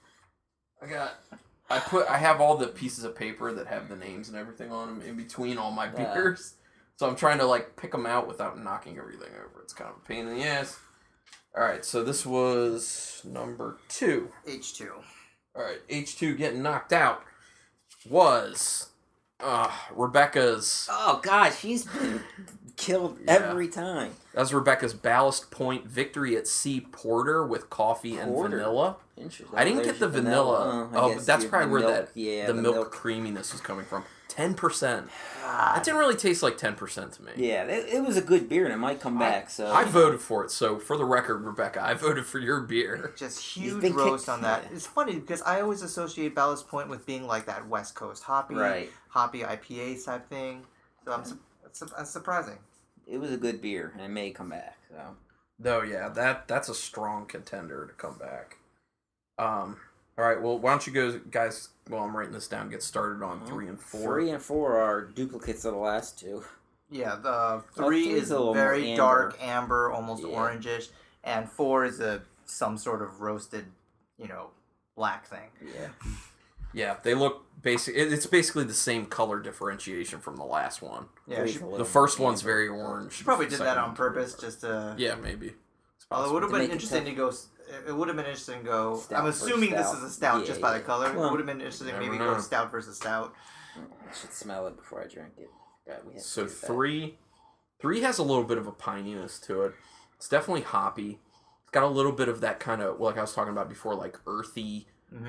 I have all the pieces of paper that have the names and everything on them in between all my Yeah. beers. So I'm trying to like pick them out without knocking everything over. It's kind of a pain in the ass. All right, so this was number 2. H2. All right, H2 getting knocked out was Rebecca's. Oh gosh, she's been killed Yeah. every time. That was Rebecca's Ballast Point Victory at Sea Porter with coffee and Porter? vanilla. Interesting. I didn't There's get the your vanilla. I Oh, guess but that's your probably where milk, that yeah, the milk creaminess is coming from. 10%. It didn't really taste like 10% to me. Yeah, it was a good beer, and it might come back. So I voted for it. So for the record, Rebecca, I voted for your beer. Just huge roast on that. It's funny because I always associate Ballast Point with being like that West Coast hoppy IPA type thing. So it's surprising. It was a good beer, and it may come back. So. No, yeah, that's a strong contender to come back. All right, well, why don't you guys, while I'm writing this down, get started on 3 and 4. 3 and 4 are duplicates of the last two. Yeah, the 3 is very dark amber, almost orangish, and 4 is some sort of roasted, black thing. Yeah. Yeah, they look it's basically the same color differentiation from the last one. Yeah, the first one's very orange. She probably did that on purpose, just to. Yeah, maybe. Although it would have been interesting to go. It would have been interesting to go. I'm assuming this is a stout just by the color. Well, it would have been interesting to maybe go stout versus stout. I should smell it before I drink it. So 3 has a little bit of a pininess to it. It's definitely hoppy. It's got a little bit of that kind of, like I was talking about before, like earthy,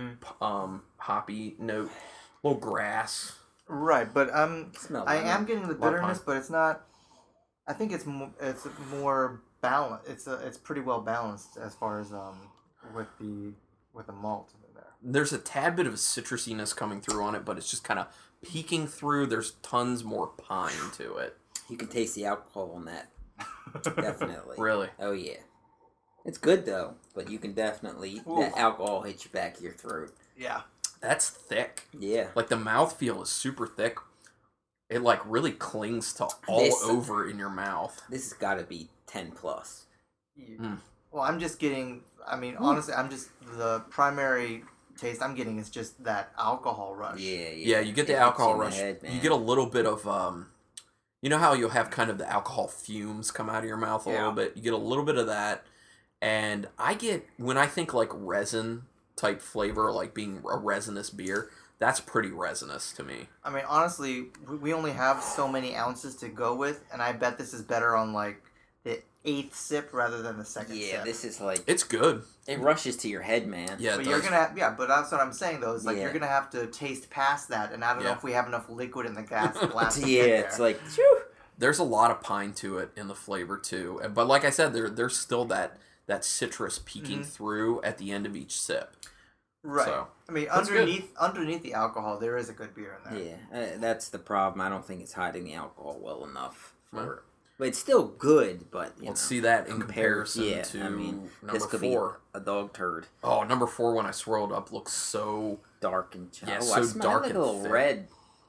hoppy note, a little grass. Right, but I am getting the bitterness, but it's not. I think it's more balanced. It's pretty well balanced as far as with the malt in there. There's a tad bit of citrusiness coming through on it, but it's just kind of peeking through. There's tons more pine to it. You can taste the alcohol on that. Definitely. Really? Oh yeah. It's good though, but you can definitely that alcohol hits you back of your throat. Yeah. That's thick. Yeah. Like the mouthfeel is super thick. It like really clings to all over in your mouth. This has got to be 10 plus. Well, I'm just getting. I mean, honestly, the primary taste I'm getting is just that alcohol rush. Yeah. You get the alcohol rush. You get a little bit of you know how you'll have kind of the alcohol fumes come out of your mouth a little bit. You get a little bit of that, and when I think like resin type flavor, like being a resinous beer, that's pretty resinous to me. I mean, honestly, we only have so many ounces to go with, and I bet this is better on like the 8th sip rather than the 2nd sip. Yeah, this is like it's good. It rushes to your head, man. Yeah, but you're gonna but that's what I'm saying though. Is like you're gonna have to taste past that, and I don't know if we have enough liquid in the glass. It's like phew. There's a lot of pine to it in the flavor too, but like I said, there's still that citrus peeking through at the end of each sip. Right. So, I mean, underneath the alcohol, there is a good beer in there. Yeah, that's the problem. I don't think it's hiding the alcohol well enough for. But it's still good. But let's see that in comparison to number this could 4. Be a dog turd. Oh, number 4 when I swirled up looks so dark and so dark and a little thick. red.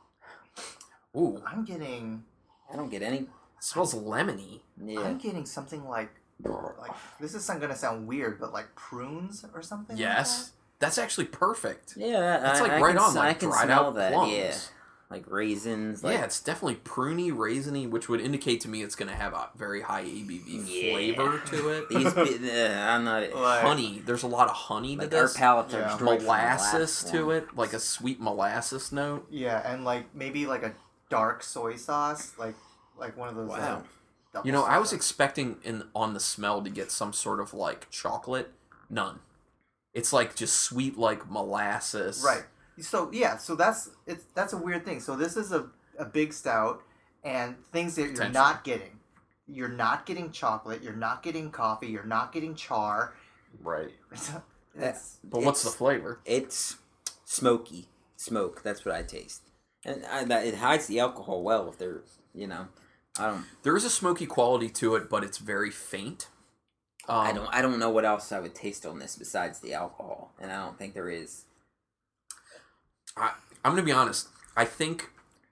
Ooh, I don't get any. It smells lemony. Yeah. I'm getting something like this is gonna sound weird, but like prunes or something. Yes. Like that? That's actually perfect. Yeah, that's like right on, like dried out plums. Yeah, like raisins. Yeah, it's definitely pruny, raisiny, which would indicate to me it's going to have a very high ABV flavor to it. I'm not honey. There's a lot of honey to this. Our palates are molasses to it, like a sweet molasses note. Yeah, and like maybe like a dark soy sauce, like one of those. Wow. I was expecting on the smell to get some sort of like chocolate. None. It's like just sweet, like molasses. Right. So that's a weird thing. So this is a big stout, and things that you're not getting. You're not getting chocolate. You're not getting coffee. You're not getting char. Right. But what's the flavor? It's smoky. Smoke. That's what I taste, and it hides the alcohol well. If they're I don't. There is a smoky quality to it, but it's very faint. I don't know what else I would taste on this besides the alcohol, and I don't think there is. I'm gonna be honest. I think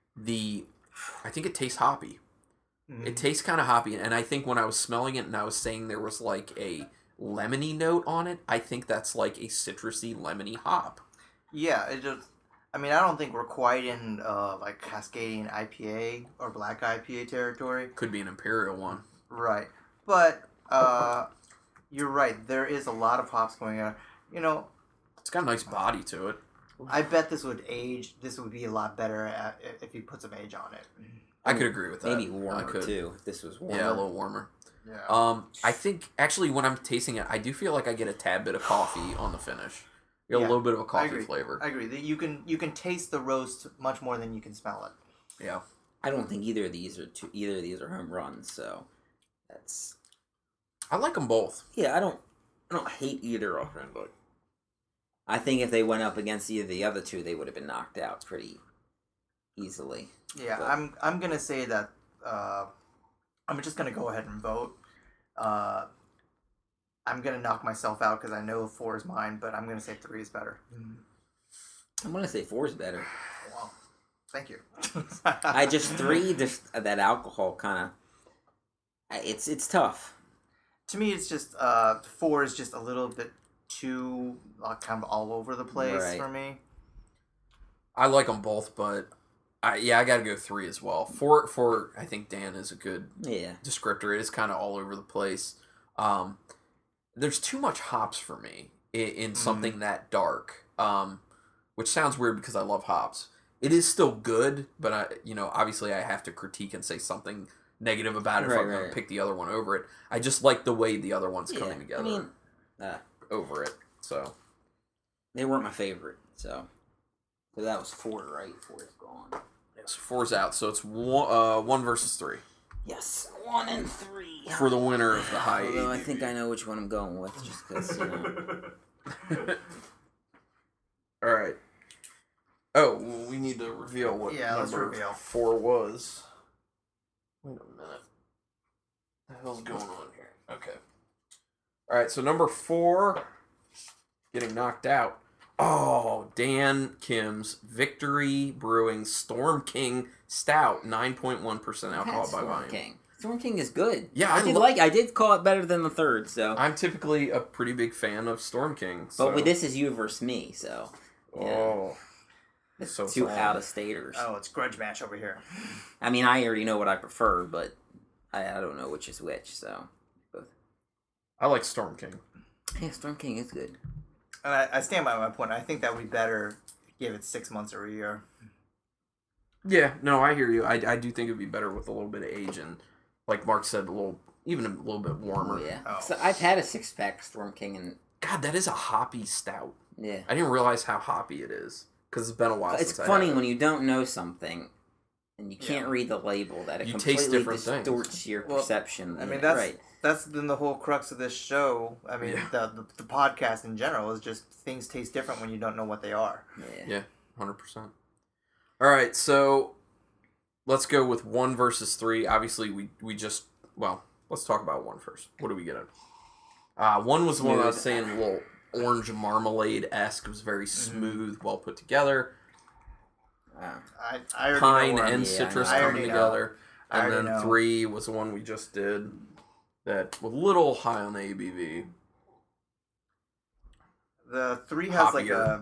it tastes hoppy. Mm-hmm. It tastes kind of hoppy, and I think when I was smelling it and I was saying there was like a lemony note on it, I think that's like a citrusy lemony hop. Yeah, it just. I mean, I don't think we're quite in like Cascadian IPA or black IPA territory. Could be an imperial one. Right, but. You're right. There is a lot of hops going on. It's got a nice body to it. I bet this would age. This would be a lot better if you put some age on it. I could agree with that. Maybe warmer too. If this was warmer. Yeah, a little warmer. Yeah. I think actually when I'm tasting it, I do feel like I get a tad bit of coffee on the finish. You got a little bit of a coffee flavor. I agree. You can taste the roast much more than you can smell it. Yeah. I don't think either of these are home runs. So that's. I like them both. Yeah, I don't hate either of them, but I think if they went up against either of the other two, they would have been knocked out pretty easily. Yeah, but I'm gonna say that I'm just gonna go ahead and vote. I'm gonna knock myself out because I know 4 is mine, but I'm gonna say 3 is better. I'm gonna say 4 is better. Wow, thank you. I just 3, that alcohol kind of, it's tough. To me, it's just 4 is just a little bit too kind of all over the place for me. I like them both, but I gotta go 3 as well. 4, I think Dan is a good descriptor. It is kind of all over the place. There's too much hops for me in something that dark, which sounds weird because I love hops. It is still good, but obviously I have to critique and say something negative about it if I'm going to pick the other one over it. I just like the way the other one's coming together over it. So they weren't my favorite. So that was 4, right? 4 is gone. Yes, 4's out. So it's 1 versus 3. Yes, 1 and 3 for the winner of the high. Although I think I know which one I'm going with, just because All right. Oh, well, we need to reveal what number 4 was. Wait a minute. What the hell's going on here? Okay. All right, so number 4, getting knocked out. Oh, Dan Kim's Victory Brewing Storm King Stout, 9.1% alcohol by volume. Storm King is good. Yeah, I did call it better than the 3rd. So I'm typically a pretty big fan of Storm King. So. But this is you versus me, so oh, it's so 2 out-of-staters. Oh, it's grudge match over here. I mean, I already know what I prefer, but I don't know which is which. So both. I like Storm King. Yeah, Storm King is good. And I stand by my point. I think that would be better give it 6 months or a year. Yeah, no, I hear you. I do think it would be better with a little bit of age and, like Mark said, even a little bit warmer. Oh, yeah. Oh. So I've had a 6-pack Storm King, and God, that is a hoppy stout. Yeah. I didn't realize how hoppy it is because it's been a while. It's funny when you don't know something and you can't read the label that it completely distorts your perception. I mean, that's been the whole crux of this show. I mean, the podcast in general is just things taste different when you don't know what they are. Yeah, 100%. All right, so let's go with 1 versus 3. Obviously, we just let's talk about 1 first. What do we get at? 1 was the one I was saying, a little orange marmalade-esque. It was very smooth, well put together. I Pine and citrus coming together. And then 3 was the one we just did. That was a little high on the ABV. The 3 has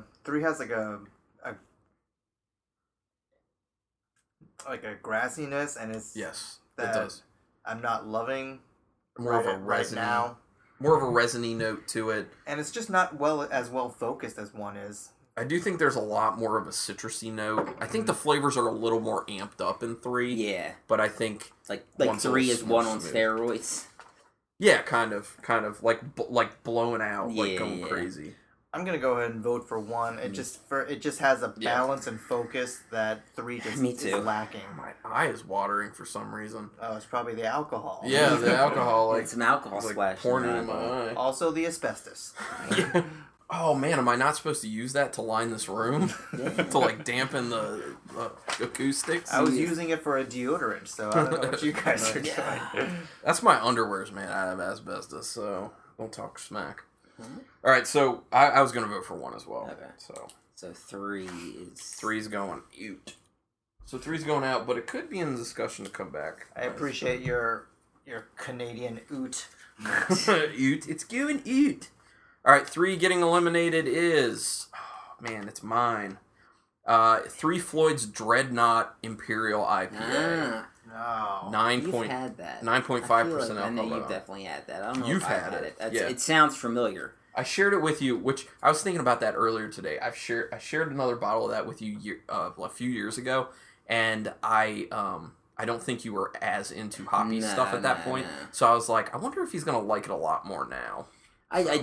like a grassiness, and it's it does. I'm not loving more of a resiny, more of a resiny note to it, and it's just not as well focused as 1 is. I do think there's a lot more of a citrusy note. I think the flavors are a little more amped up in 3. Yeah, but I think like 3 is 1 on steroids. Yeah, kind of like blowing out, going crazy. I'm gonna go ahead and vote for 1. It just has a balance and focus that 3 just is lacking. My eye is watering for some reason. Oh, it's probably the alcohol. Yeah, the alcohol. Like some alcohol splash pouring in my eye. Also, the asbestos. Yeah. Oh man, am I not supposed to use that to line this room to dampen the acoustics? I was using it for a deodorant, so I don't know what you guys are doing. That's my underwear's made out of asbestos, so don't talk smack. All right, so I was gonna vote for 1 as well. Okay. So 3's going out. So 3's going out, but it could be in the discussion to come back. I appreciate your Canadian oot. Oot, it's going oot. All right, 3 getting eliminated is, it's mine. 3 Floyd's Dreadnought Imperial IPA. No. 9.5% alcohol. I know you've definitely had that. I don't know you've if had I've it. It sounds familiar. I shared it with you, which I was thinking about that earlier today. I shared another bottle of that with you a few years ago, and I don't think you were as into hoppy stuff at that point. So I was like, I wonder if he's gonna like it a lot more now.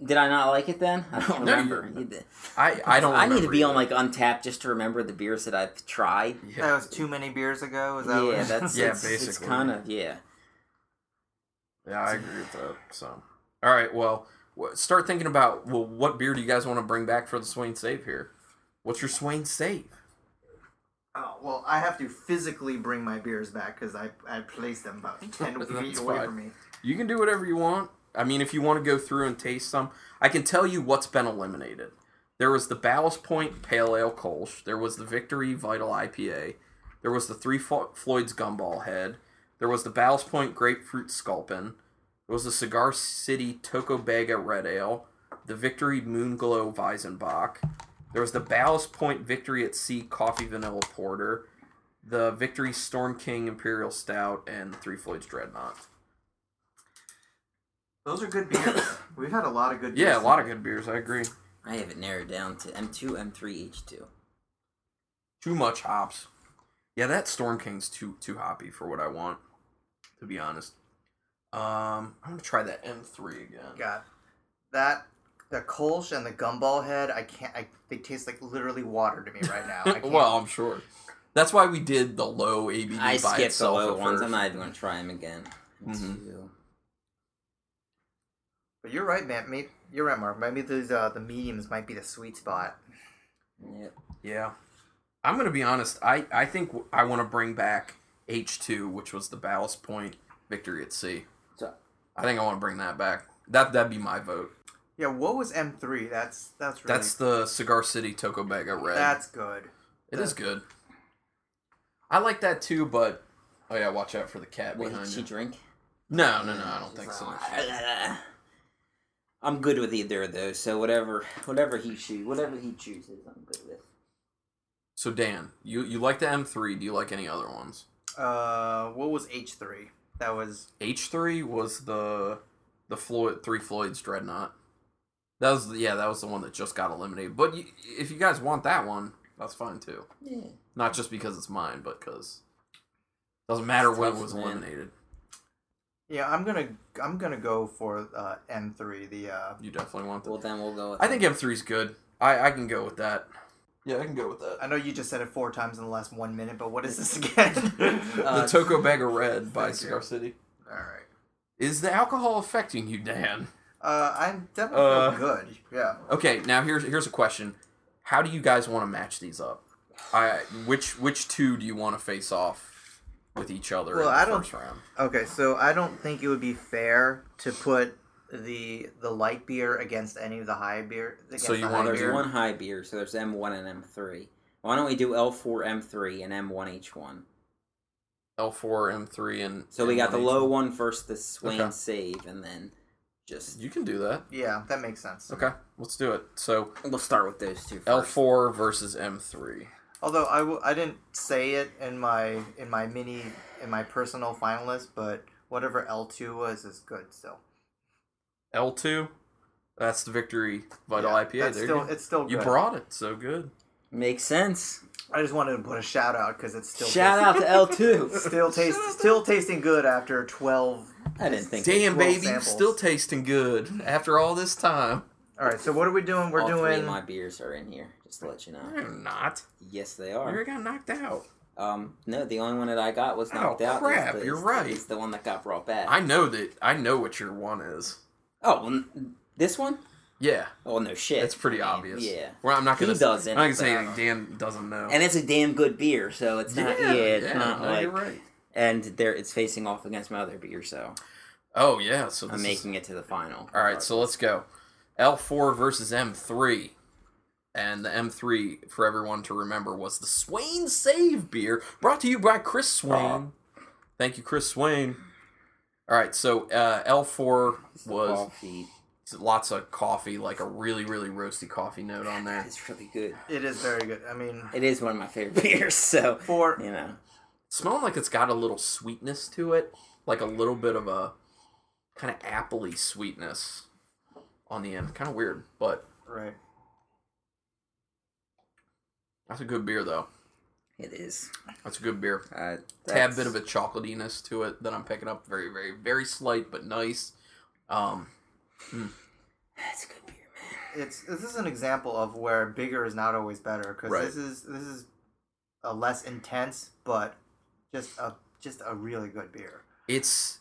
Did I not like it then? I don't No, remember. I don't. I need to remember be on either. like Untapped just to remember the beers that I've tried. Yeah. That was too many beers ago. Is that Yeah, what that's Yeah, it's basically. kind of yeah. Yeah, I agree with that. So, all right, well, start thinking about what beer do you guys want to bring back for the Swain Save here? What's your Swain Save? Oh, well, I have to physically bring my beers back because I placed them about 10 feet That's away fine. from me. You can do whatever you want. I mean, if you want to go through and taste some, I can tell you what's been eliminated. There was the Ballast Point Pale Ale Kolsch. There was the Victory Vital IPA. There was the Three Floyds Gumball Head. There was the Ballast Point Grapefruit Sculpin. There was the Cigar City Tocobega Red Ale. The Victory Moonglow Weizenbach. There was the Ballast Point Victory at Sea Coffee Vanilla Porter. The Victory Storm King Imperial Stout. And the Three Floyds Dreadnought. Those are good beers. We've had a lot of good beers. Yeah, a lot of good beers. I agree. I have it narrowed down to M2, M3, H2. Too much hops. Yeah, that Storm King's too hoppy for what I want, to be honest. I'm gonna try that M3 again. God, the Kolsch and the Gumball Head, they taste like literally water to me right now. I can't. Well, I'm sure. That's why we did the low ABV I by skipped the itself low at ones. first. I'm not even going to try them again. Mhm. M2. But you're right, man. You're right, Mark. Maybe those the mediums might be the sweet spot. Yep. Yeah. I'm gonna be honest. I think I want to bring back H2, which was the Ballast Point Victory at Sea. So, I think I want to bring that back. That'd be my vote. Yeah, what was M3? That's really That's the Cigar City Tocobega Red. that's good. It is good. I like that too, but oh yeah, watch out for the cat what behind did she you. drink? No, I don't think so. I'm good with either of those. So whatever he chooses, I'm good with. So Dan, you like the M3? Do you like any other ones? What was H3? That was H3 was the Three Floyds Dreadnought. That was the one that just got eliminated. But if you guys want that one, that's fine too. Yeah. Not just because it's mine, but because it doesn't matter It's when tough, it was man. eliminated. yeah. I'm gonna go for M3. You definitely want that. Well, then we'll go with I think M3's good. I can go with that. Yeah, I can go with that. I know you just said it 4 times in the last 1 minute, but what is this again? The Tocobega Red by thank you. Cigar City. All right. Is the alcohol affecting you, Dan? I'm definitely feel good. Yeah. Okay, now here's a question. How do you guys want to match these up? Which two do you want to face off with each other Well, in the I don't- first round? Okay, so I don't think it would be fair to put the light beer against any of the high beer. So you the wanna high there's do- beer. one high beer, so there's M1 and M3. Why don't we do L4, M3, and M1, H1? L4, M3, and So we got the M1, low H1. one first, the Swain Okay. Save, and then just You can do that. Yeah, that makes sense. Okay, let's do it. So we'll start with those two first. L4 versus M3. Although I didn't say it in my personal finalist, but whatever L2 was is good still. L2, that's the Victory Vital Yeah, IPA. that's There still you, it's still you good. brought it, so good. Makes sense. I just wanted to put a shout out because it's still Shout out to L2. still tasting good after 12. I didn't think Damn, 12 baby, samples. still tasting good after all this time. All right, so what are we doing? We're all three doing of my beers are in here, just to let you know. You're not. Yes, they You are. got knocked out. No, the only one that I got was knocked out. crap, Is the, you're is the- right. Is the one that got brought back. I know what your one is. Oh, well, this one? Yeah, Oh, no shit. it's pretty I mean, obvious. Yeah. Well, I'm not He gonna. doesn't, I'm not gonna say but- anything Dan doesn't know. And it's a damn good beer, so it's not. Yeah, it's not no, like. you're right. And it's facing off against my other beer, so Oh yeah, so this I'm is- making it to the final. All right, so let's go. L4 versus M3. And the M3, for everyone to remember, was the Swain Save beer, brought to you by Chris Swain. Thank you, Chris Swain. All right, so L4 was Coffee. lots of coffee, like a really, really roasty coffee note on there. It's really good. It is very good. I mean, It is one of my favorite beers, so for you know. Smelling like it's got a little sweetness to it, like a little bit of a kind of appley sweetness on the end. Kind of weird, but right. that's a good beer, though. It is. That's a good beer. Tad That's- bit of a chocolatiness to it that I'm picking up. Very, very, very slight, but nice. That's a good beer, man. This is an example of where bigger is not always better, because Right. this is a less intense, but just a really good beer. It's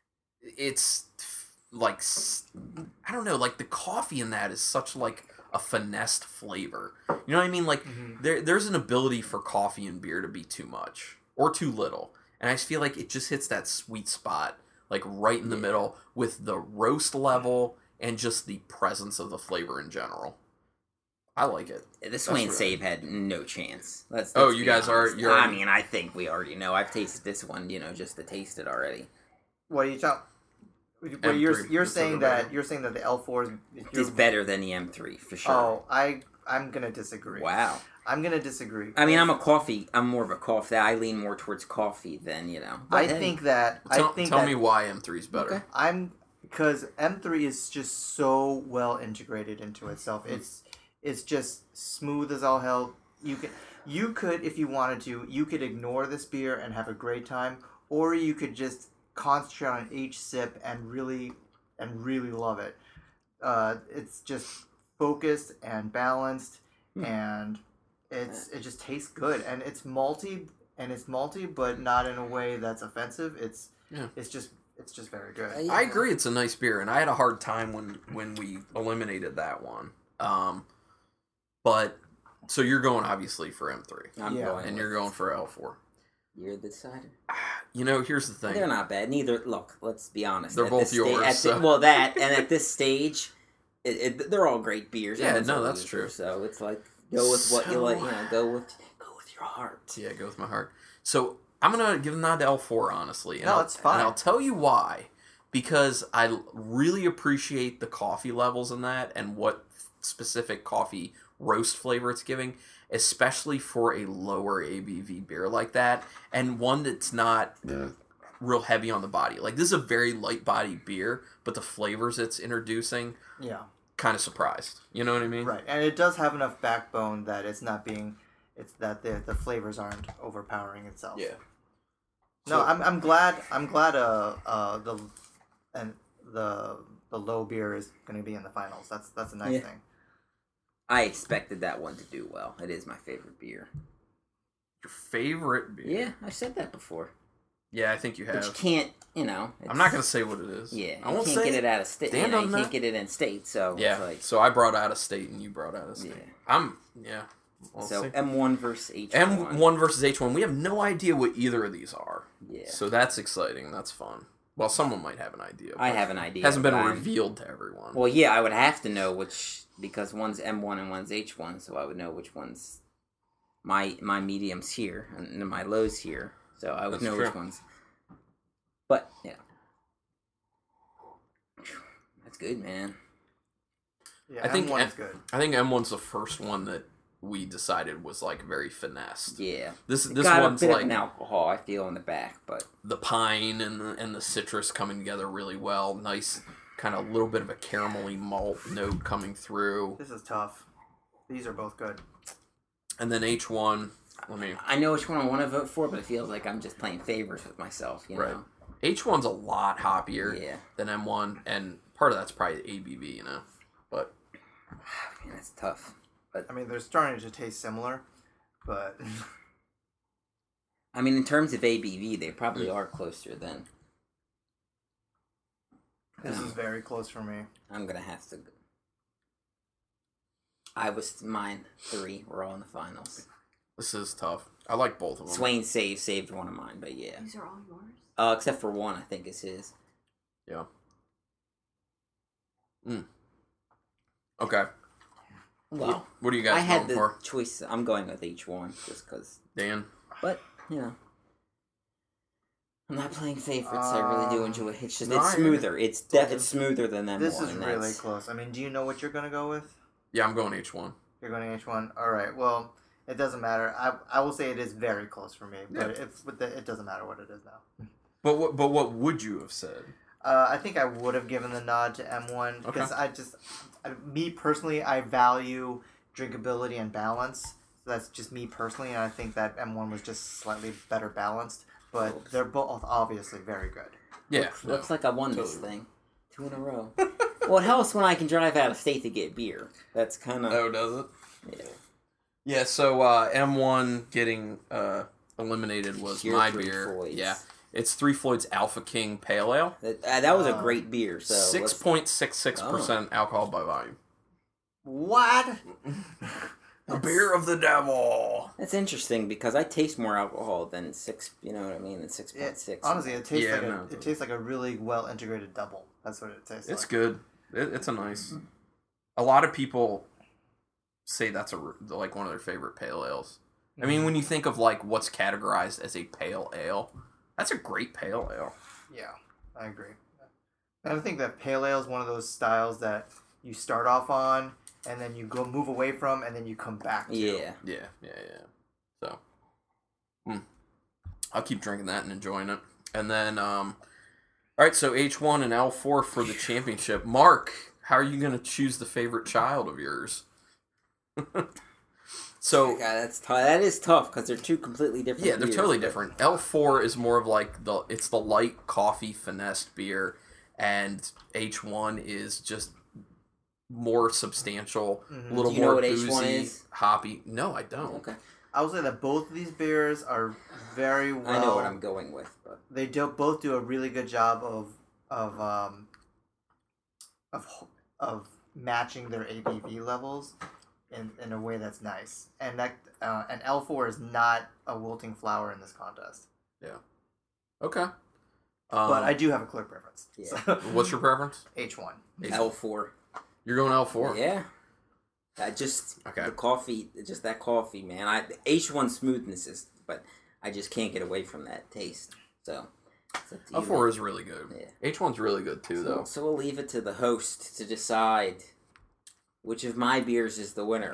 like, I don't know, like the coffee in that is such like a finessed flavor. You know what I mean? Like there's an ability for coffee and beer to be too much or too little, and I just feel like it just hits that sweet spot, like right in the middle with the roast level and just the presence of the flavor in general. I like it. The Swain Save had no chance. Let's you be guys honest. are. I mean, I think we already know. I've tasted this one, just to taste it already. What are you talking? Well, you're saying that the L4 is better than the M3 for sure. Oh, I'm gonna disagree. Wow. I'm gonna disagree. I mean, I'm more of a coffee. I lean more towards coffee than I think that. Tell me why M3 is better. Okay. Because M3 is just so well integrated into itself. It's just smooth as all hell. You could, if you wanted to, you could ignore this beer and have a great time, or you could just concentrate on each sip and really love it. It's just focused and balanced, and it just tastes good, and it's malty, but not in a way that's offensive. It's just very good. I agree, it's a nice beer, and I had a hard time when we eliminated that one. But so you're going obviously for M3. I'm going, and you're going for L4. You're the decider. Here's the thing. They're not bad. Neither. Look, let's be honest. They're both yours. At this stage, they're all great beers. Yeah, no, that's true. So it's like go with what you like. Go with your heart. Yeah, go with my heart. So I'm gonna give the nod to L4, honestly. No, it's fine. And I'll tell you why. Because I really appreciate the coffee levels in that and what specific coffee roast flavor it's giving, especially for a lower ABV beer like that, and one that's not real heavy on the body. Like, this is a very light body beer, but the flavors it's introducing, kind of surprised. You know what I mean? Right, and it does have enough backbone that it's that the flavors aren't overpowering itself. Yeah. No, I'm glad the low beer is going to be in the finals. That's a nice thing. I expected that one to do well. It is my favorite beer. Your favorite beer? Yeah, I said that before. Yeah, I think you have. But you can't, I'm not going to say what it is. Yeah, I won't you can't say get it out of state. You can't get it in state, so yeah. It's like, so I brought out of state and you brought out of state. Yeah. We'll so see. M1 versus H1. M1 versus H1. We have no idea what either of these are. Yeah. So that's exciting. That's fun. Well, someone might have an idea. I have an idea. It hasn't been revealed to everyone. Well, yeah, I would have to know which, because one's M1 and one's H1, so I would know which one's my mediums here and my lows here. So I would know which ones. But, yeah. That's good, man. Yeah, I think M1's good. I think M1's the first one that we decided was like very finessed. Yeah. This got one's a bit like of an alcohol, I feel, in the back, but the pine and the citrus coming together really well. Nice kind of little bit of a caramelly malt note coming through. This is tough. These are both good. And then H1, I know which one I want to vote for, but it feels like I'm just playing favorites with myself, you know. H1's a lot hoppier Yeah. than M1, and part of that's probably ABV, you know. But Man, that's tough. But I mean, they're starting to taste similar, but I mean, in terms of ABV, they probably are closer than. this is very close for me. I'm gonna have to. I was mine 3. We're all in the finals. this is tough. I like both of them. Swain saved one of mine, but yeah. These are all yours? Except for one, I think is his. Yeah. Okay. Well, What are you guys I had going the for? choice. I'm going with H1 just because. Dan? But I'm not playing favorites. I really do enjoy it. It's just it's I- smoother. It's smoother than them. This is really close. I mean, do you know what you're gonna go with? Yeah, I'm going H1. You're going to H1. All right. Well, it doesn't matter. I will say it is very close for me, but it doesn't matter what it is now. But what would you have said? I think I would have given the nod to M1 because me personally, I value drinkability and balance. So that's just me personally, and I think that M1 was just slightly better balanced. But they're both obviously very good. Yeah. Looks like I won this thing. 2 in a row. Well, it helps when I can drive out of state to get beer. That's kind of... Oh, does it? Yeah. Yeah, so M1 getting eliminated was Pure my Three beer. Floyds. Yeah. It's Three Floyd's Alpha King Pale Ale. That was a great beer. So 6.66% alcohol by volume. What? The beer of the devil. That's interesting because I taste more alcohol than 6. You know what I mean? Than 6.6. Honestly, it tastes Yeah, it tastes like a really well integrated double. That's what it tastes like. It's good. It's a nice. A lot of people say that's like one of their favorite pale ales. I mean, when you think of like what's categorized as a pale ale, that's a great pale ale. Yeah, I agree. And I think that pale ale is one of those styles that you start off on, and then you go move away from, and then you come back to. Yeah. So, I'll keep drinking that and enjoying it. And then, all right, so H1 and L4 for the championship. Mark, how are you going to choose the favorite child of yours? So God, that is tough because they're two completely different. Yeah, they're beers, totally but... different. L4 is more of like it's the light coffee finessed beer, and H1 is just more substantial, a little Do you know more what boozy, H1 is? hoppy. No, I don't. Okay. I would say that both of these beers are very well. I know what I'm going with, but they both do a really good job of matching their ABV levels in a way that's nice. And that and L4 is not a wilting flower in this contest. Yeah. Okay. But I do have a clear preference. Yeah. So, What's your preference? H1. L4. You're going L4. Yeah. I just Okay. the coffee, just that coffee, man. H1 smoothness is, but I just can't get away from that taste. So it's up to you. L4 is really good. Yeah. H1's really good too, though. So we'll leave it to the host to decide which of my beers is the winner.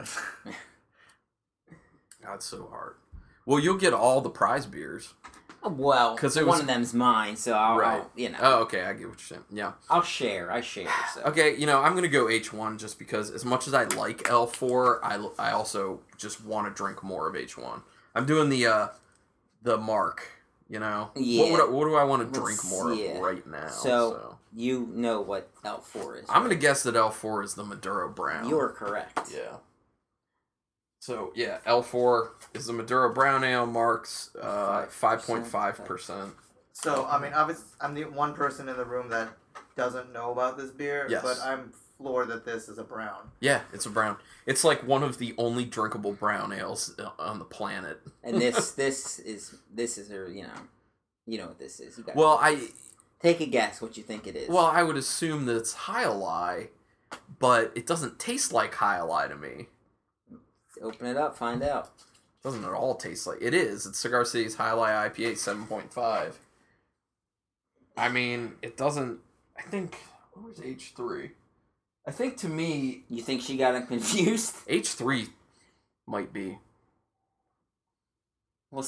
God, it's so hard. Well, you'll get all the prize beers. Well, 'Cause it one was- of them's mine, so I'll Right. you know. Oh, okay, I get what you're saying. Yeah. I share. So. Okay, I'm going to go H1 just because as much as I like L4, I also just want to drink more of H1. I'm doing the mark, Yeah. What do I want to drink more Yeah. of right now? So you know what L4 is. I'm going to guess that L4 is the Maduro Brown. You're correct. Yeah. So, yeah, L4 is the Maduro Brown Ale, Mark's 5.5%. So, I mean, obviously, I'm the one person in the room that doesn't know about this beer, Yes. but I'm floored that this is a brown. Yeah, it's a brown. It's like one of the only drinkable brown ales on the planet. And this is you know what this is. You got Well, take a guess what you think it is. Well, I would assume that it's High-Lie, but it doesn't taste like High-Lie to me. Open it up, find out. It doesn't at all taste like... It is. It's Cigar City's High-Lie IPA 7.5. I mean, it doesn't... I think... What was H3? I think to me... You think she got him confused? H3 might be. Well,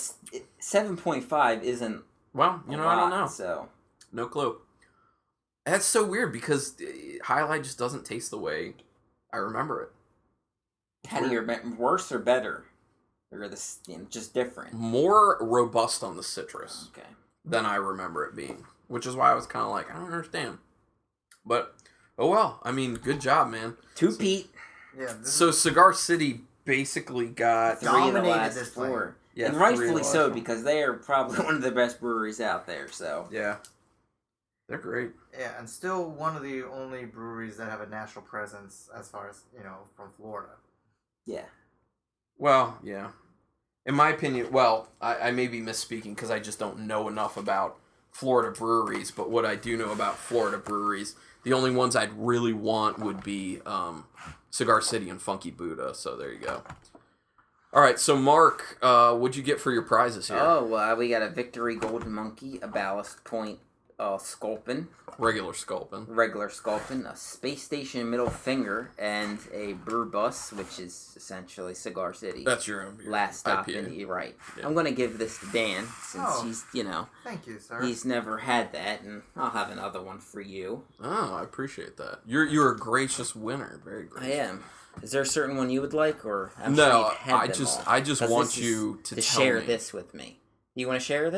7.5 isn't. Well, a I lot, don't know. So No clue. That's so weird because High-Lie just doesn't taste the way I remember it. how do you worse or better, or this just different? More robust on the citrus Okay. than I remember it being, which is why I was kind of like, I don't understand. But, oh well. I mean, good job, man. Two-peat. Yeah. So Cigar City basically got... 3 of the Dominated last this 4. Yeah, and 3 of the rightfully last so, 4. because they are probably one of the best breweries out there. So Yeah. They're great. Yeah, and still one of the only breweries that have a national presence as far as, from Florida. yeah. Well, yeah. In my opinion, I may be misspeaking because I just don't know enough about Florida breweries, but what I do know about Florida breweries, the only ones I'd really want would be Cigar City and Funky Buddha, so there you go. All right, so Mark, what'd you get for your prizes here? Oh, well, we got a Victory Golden Monkey, a Ballast Point Sculpin, Regular Sculpin. regular Sculpin, a Space Station Middle Finger, and a Brew Bus, which is essentially Cigar City. That's your own beer. Last stop IPA. in you're right. Yeah. I'm gonna give this to Dan since Oh. he's Thank you, sir. he's never had that, and I'll have another one for you. Oh, I appreciate that. You're a gracious winner. Very I gracious. am. Is there a certain one you would like, or No, you've had I them just all? I just 'Cause want this is you to tell share me. this with me. Do you want to share this?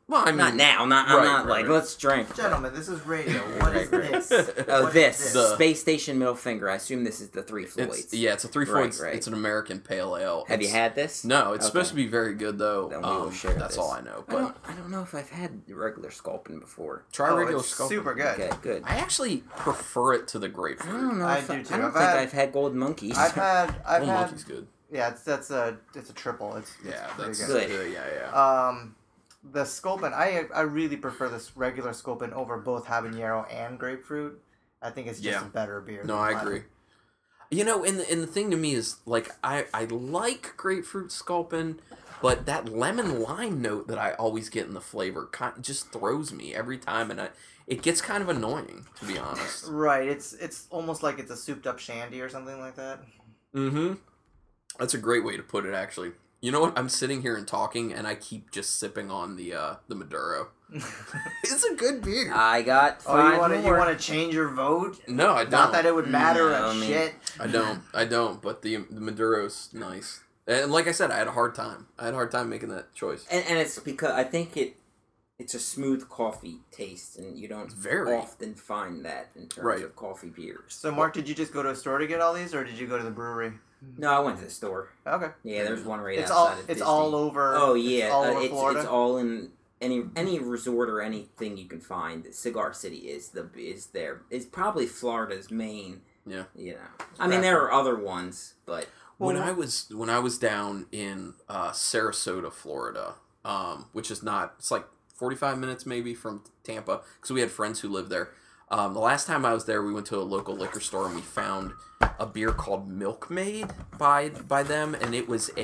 Well, I mean, not now. I'm not like, let's drink. Gentlemen, this is radio. What is Right. this? Oh, What this is The- Space Station Middle Finger. I assume this is the Three Floyds. It's a 3 Floyds. Right. It's an American pale ale. Have you had this? No, it's Okay. supposed to be very good though. Then we will share That's this. all I know. I But don't know if I've had regular Sculpin before. try Oh, regular it's Sculpin. super good. Okay, good. I actually prefer it to the I grapefruit. don't know. I If do too. I don't I've think had- I've had Golden Monkeys. I've had. Old Monkey's good. Yeah, it's a triple. It's Yeah, pretty that's good. Yeah. The Sculpin, I really prefer this regular Sculpin over both habanero and grapefruit. I think it's just a better beer. No, I agree. You know, and the thing to me is like I like grapefruit Sculpin, but that lemon lime note that I always get in the flavor just throws me every time, and it gets kind of annoying, to be honest. Right, it's almost like it's a souped up shandy or something like that. Mm-hmm. That's a great way to put it, actually. You know what? I'm sitting here and talking, and I keep just sipping on the Maduro. It's a good beer. I got Oh, five you more. want to change your vote? No, I don't. Not that it would matter No, a I mean- shit. I don't. But the Maduro's nice. And like I said, I had a hard time. Making that choice. And it's because I think it's a smooth coffee taste, and you don't Very. often find that in terms Right. of coffee beers. So, Mark, did you just go to a store to get all these, or did you go to the brewery? No, I went to the store. Okay. Yeah, there's one right It's outside all of it's Disney. all over. Oh yeah, it's all over Florida. it's all in any resort or anything you can find. Cigar City is probably Florida's main. Yeah. You know, I mean there are other ones, but When I was down in Sarasota, Florida, which is not, it's like 45 minutes maybe from Tampa, because we had friends who lived there. The last time I was there, we went to a local liquor store and we found a beer called Milkmaid by them, and it was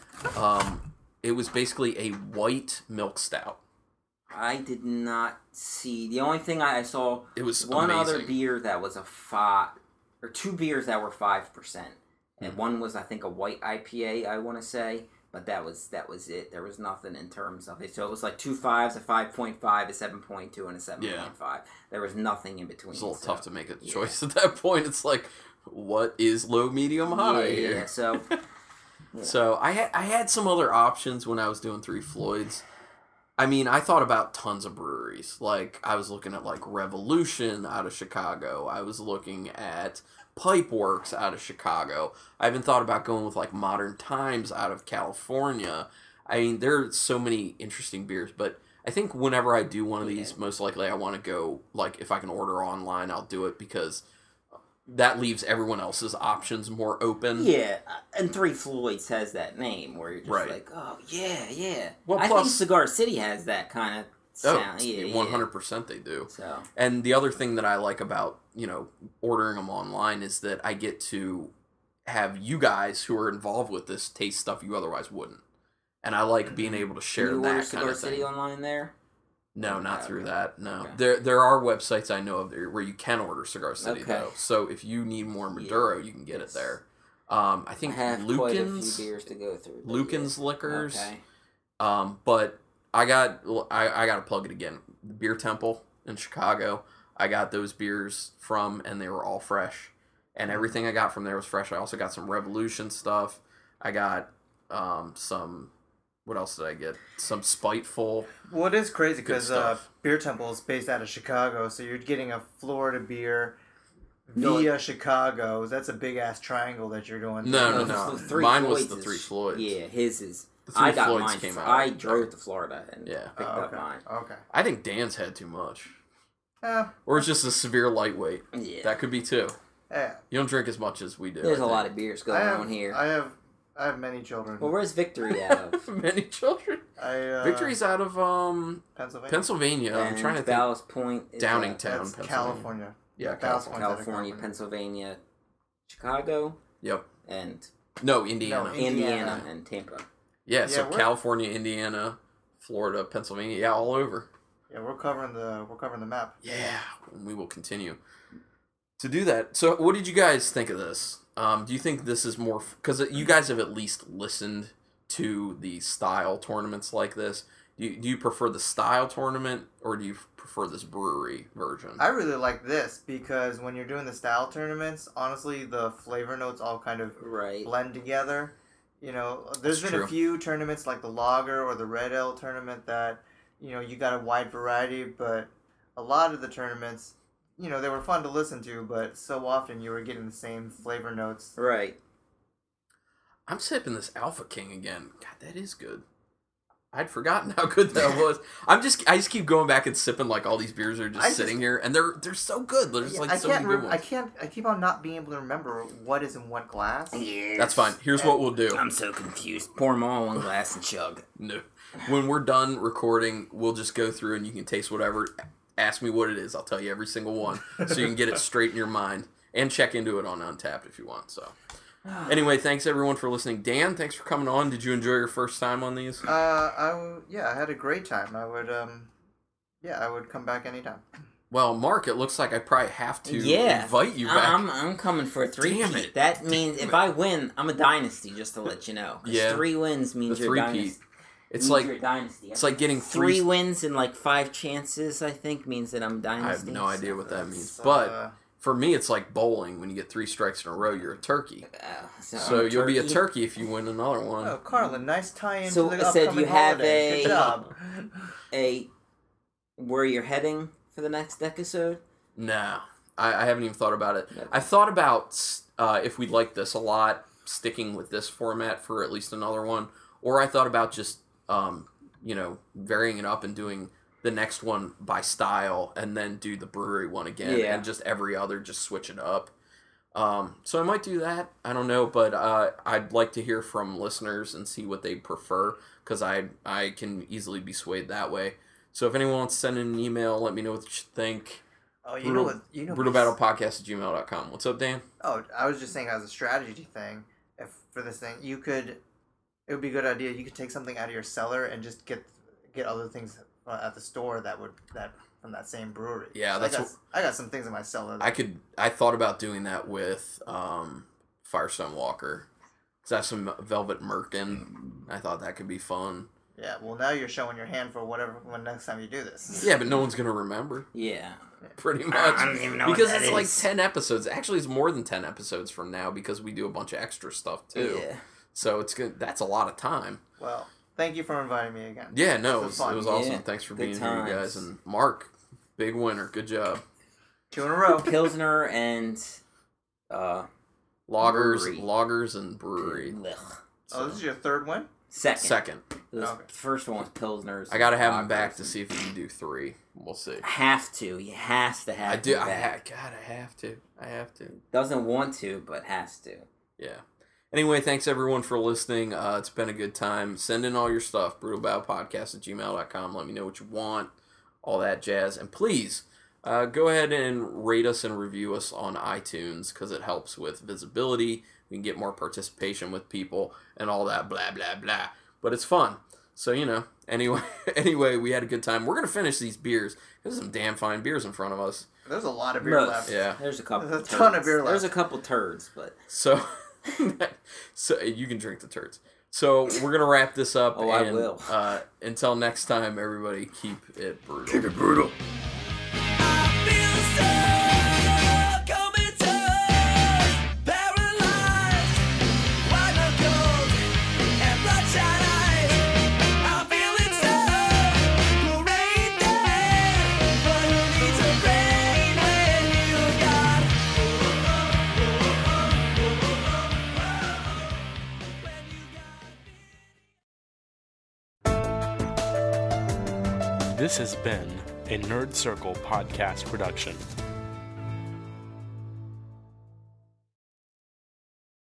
basically a white milk stout. I did not see. The only thing I saw It was one amazing. other beer that was a 5, or 2 beers that were 5%, and one was I think a white IPA. I want to say. But that was it. There was nothing in terms of it. So it was like 2 5s, a 5.5, a 7.2, and a 7.5. There was nothing in between. It's a little tough to make a choice at that point. It's like, what is low, medium, high? Yeah, so... So I had some other options when I was doing Three Floyds. I mean, I thought about tons of breweries. Like, I was looking at, like, Revolution out of Chicago. I was looking at Pipeworks out of Chicago. I even thought about going with, like, Modern Times out of California. I mean, there are so many interesting beers, but I think whenever I do one of these, most likely I want to go, like, if I can order online, I'll do it because that leaves everyone else's options more open. Yeah, and Three Floyds has that name where you're just Right. like, oh, yeah. Well, I plus- think Cigar City has that kind of sound. Yeah, 100% they do. So, And the other thing that I like about, ordering them online is that I get to have you guys who are involved with this taste stuff you otherwise wouldn't. And I like being able to share can you order that kind Cigar of thing. City online there? No, not Okay. through that. No. Okay. There are websites I know of there where you can order Cigar City, Okay. though. So if you need more Maduro, you can get Yes. it there. I I think have quite a Lucan's, few beers to go through. but Lucan's yeah. Liquors. Okay. But I got to plug it again. The Beer Temple in Chicago. I got those beers from, and they were all fresh. And everything I got from there was fresh. I also got some Revolution stuff. I got some. What else did I get? Some Spiteful. Well, it is crazy Good because stuff. Beer Temple is based out of Chicago, so you're getting a Florida beer via Chicago. That's a big ass triangle that you're doing. No. The Three Mine was Floyds the is- Three Floyds. Yeah, his is. The Three I got Floyds mine. came out. I drove to Florida and Yeah. picked Oh, up okay. mine. Okay. I think Dan's had too much. Yeah. Or it's just a severe lightweight. Yeah. That could be too. Yeah. You don't drink as much as we do. There's I a think. lot of beers going on here. I have many children. Well, where's Victory out of? Many children. Victory's out of Pennsylvania. Pennsylvania. I'm And trying to think. Ballast Point is Downingtown, That's Pennsylvania. California. Yeah, Ballast California. Point's out of California, Pennsylvania, Chicago, Yep. and No, Indiana. No, Indiana and Tampa. Yeah, so we're- California, Indiana, Florida, Pennsylvania, yeah, all over. Yeah, we're covering the map. Yeah, we will continue to do that. So, what did you guys think of this? Do you think this is more because you guys have at least listened to the style tournaments like this? Do you prefer the style tournament or do you prefer this brewery version? I really like this because when you're doing the style tournaments, honestly, the flavor notes all kind of Right. blend together. There's That's been true. a few tournaments like the lager or the red ale tournament that, you got a wide variety, but a lot of the tournaments, they were fun to listen to, but so often you were getting the same flavor notes. Right. I'm sipping this Alpha King again. God, that is good. I'd forgotten how good that was. I just keep going back and sipping like all these beers are just sitting here, and they're so good. There's so many good ones. I keep on not being able to remember what is in what glass. Yes. That's fine. Here's what we'll do. I'm so confused. Pour them all in one glass and chug. No. When we're done recording, we'll just go through and you can taste whatever. Ask me what it is. I'll tell you every single one, so you can get it straight in your mind and check into it on Untappd if you want. So. Anyway, thanks everyone for listening. Dan, thanks for coming on. Did you enjoy your first time on these? I had a great time. I would come back anytime. Well, Mark, it looks like I probably have to invite you back. I'm coming for a 3-peat. That means if I win, I'm a dynasty, just to let you know. 'Cause 3 wins means you're a dynasty. It's like dynasty. It's like getting 3 wins and like 5 chances, I think, means that I'm dynasty. I have no idea what that means. But for me, it's like bowling. When you get 3 strikes in a row, you're a turkey. So you'll be a turkey if you win another one. Oh, Carlin, nice tie-in to the upcoming holiday. Good job. Where you're heading for the next episode? No. I haven't even thought about it. Okay. I thought about, if we like this a lot, sticking with this format for at least another one. Or I thought about just, varying it up and doing the next one by style and then do the brewery one again and just every other, just switch it up. So I might do that. I don't know, but I'd like to hear from listeners and see what they prefer, because I can easily be swayed that way. So if anyone wants to send in an email, let me know what you think. Oh, BrutalBattlePodcast@gmail.com. What's up, Dan? Oh, I was just saying as a strategy thing, for this thing, it would be a good idea. You could take something out of your cellar and just get other things at the store from that same brewery. Yeah, so I got some things in my cellar. I thought about doing that with Firestone Walker. Cause I have some Velvet Merkin. I thought that could be fun. Yeah, well now you're showing your hand for when next time you do this. Yeah, but no one's gonna remember. Yeah. Pretty much. I don't even know because what that it's like 10 episodes. Actually, it's more than 10 episodes from now because we do a bunch of extra stuff too. Yeah. So it's good. That's a lot of time. Well, thank you for inviting me again. Yeah, no, it was awesome. Yeah, thanks for being here, you guys. And Mark, big winner. Good job. 2 in a row. Pilsner and Lagers and brewery. So this is your 3rd win? Second. The first one was Pilsner's. I gotta have him back to see if he can do 3. We'll see. Have to. He has to have. I do. I have to. I have to. Doesn't want to, but has to. Yeah. Anyway, thanks everyone for listening. It's been a good time. Send in all your stuff. BrutalBattlePodcast@gmail.com. Let me know what you want. All that jazz. And please, go ahead and rate us and review us on iTunes, because it helps with visibility. We can get more participation with people and all that blah, blah, blah. But it's fun. So, anyway, we had a good time. We're going to finish these beers. There's some damn fine beers in front of us. There's a lot of beer left. Yeah. There's a couple. There's a ton of beer left. There's a couple turds, but... So you can drink the turds. So we're going to wrap this up. I will. Until next time, everybody, keep it brutal. Keep it brutal. This has been a Nerd Circle podcast production.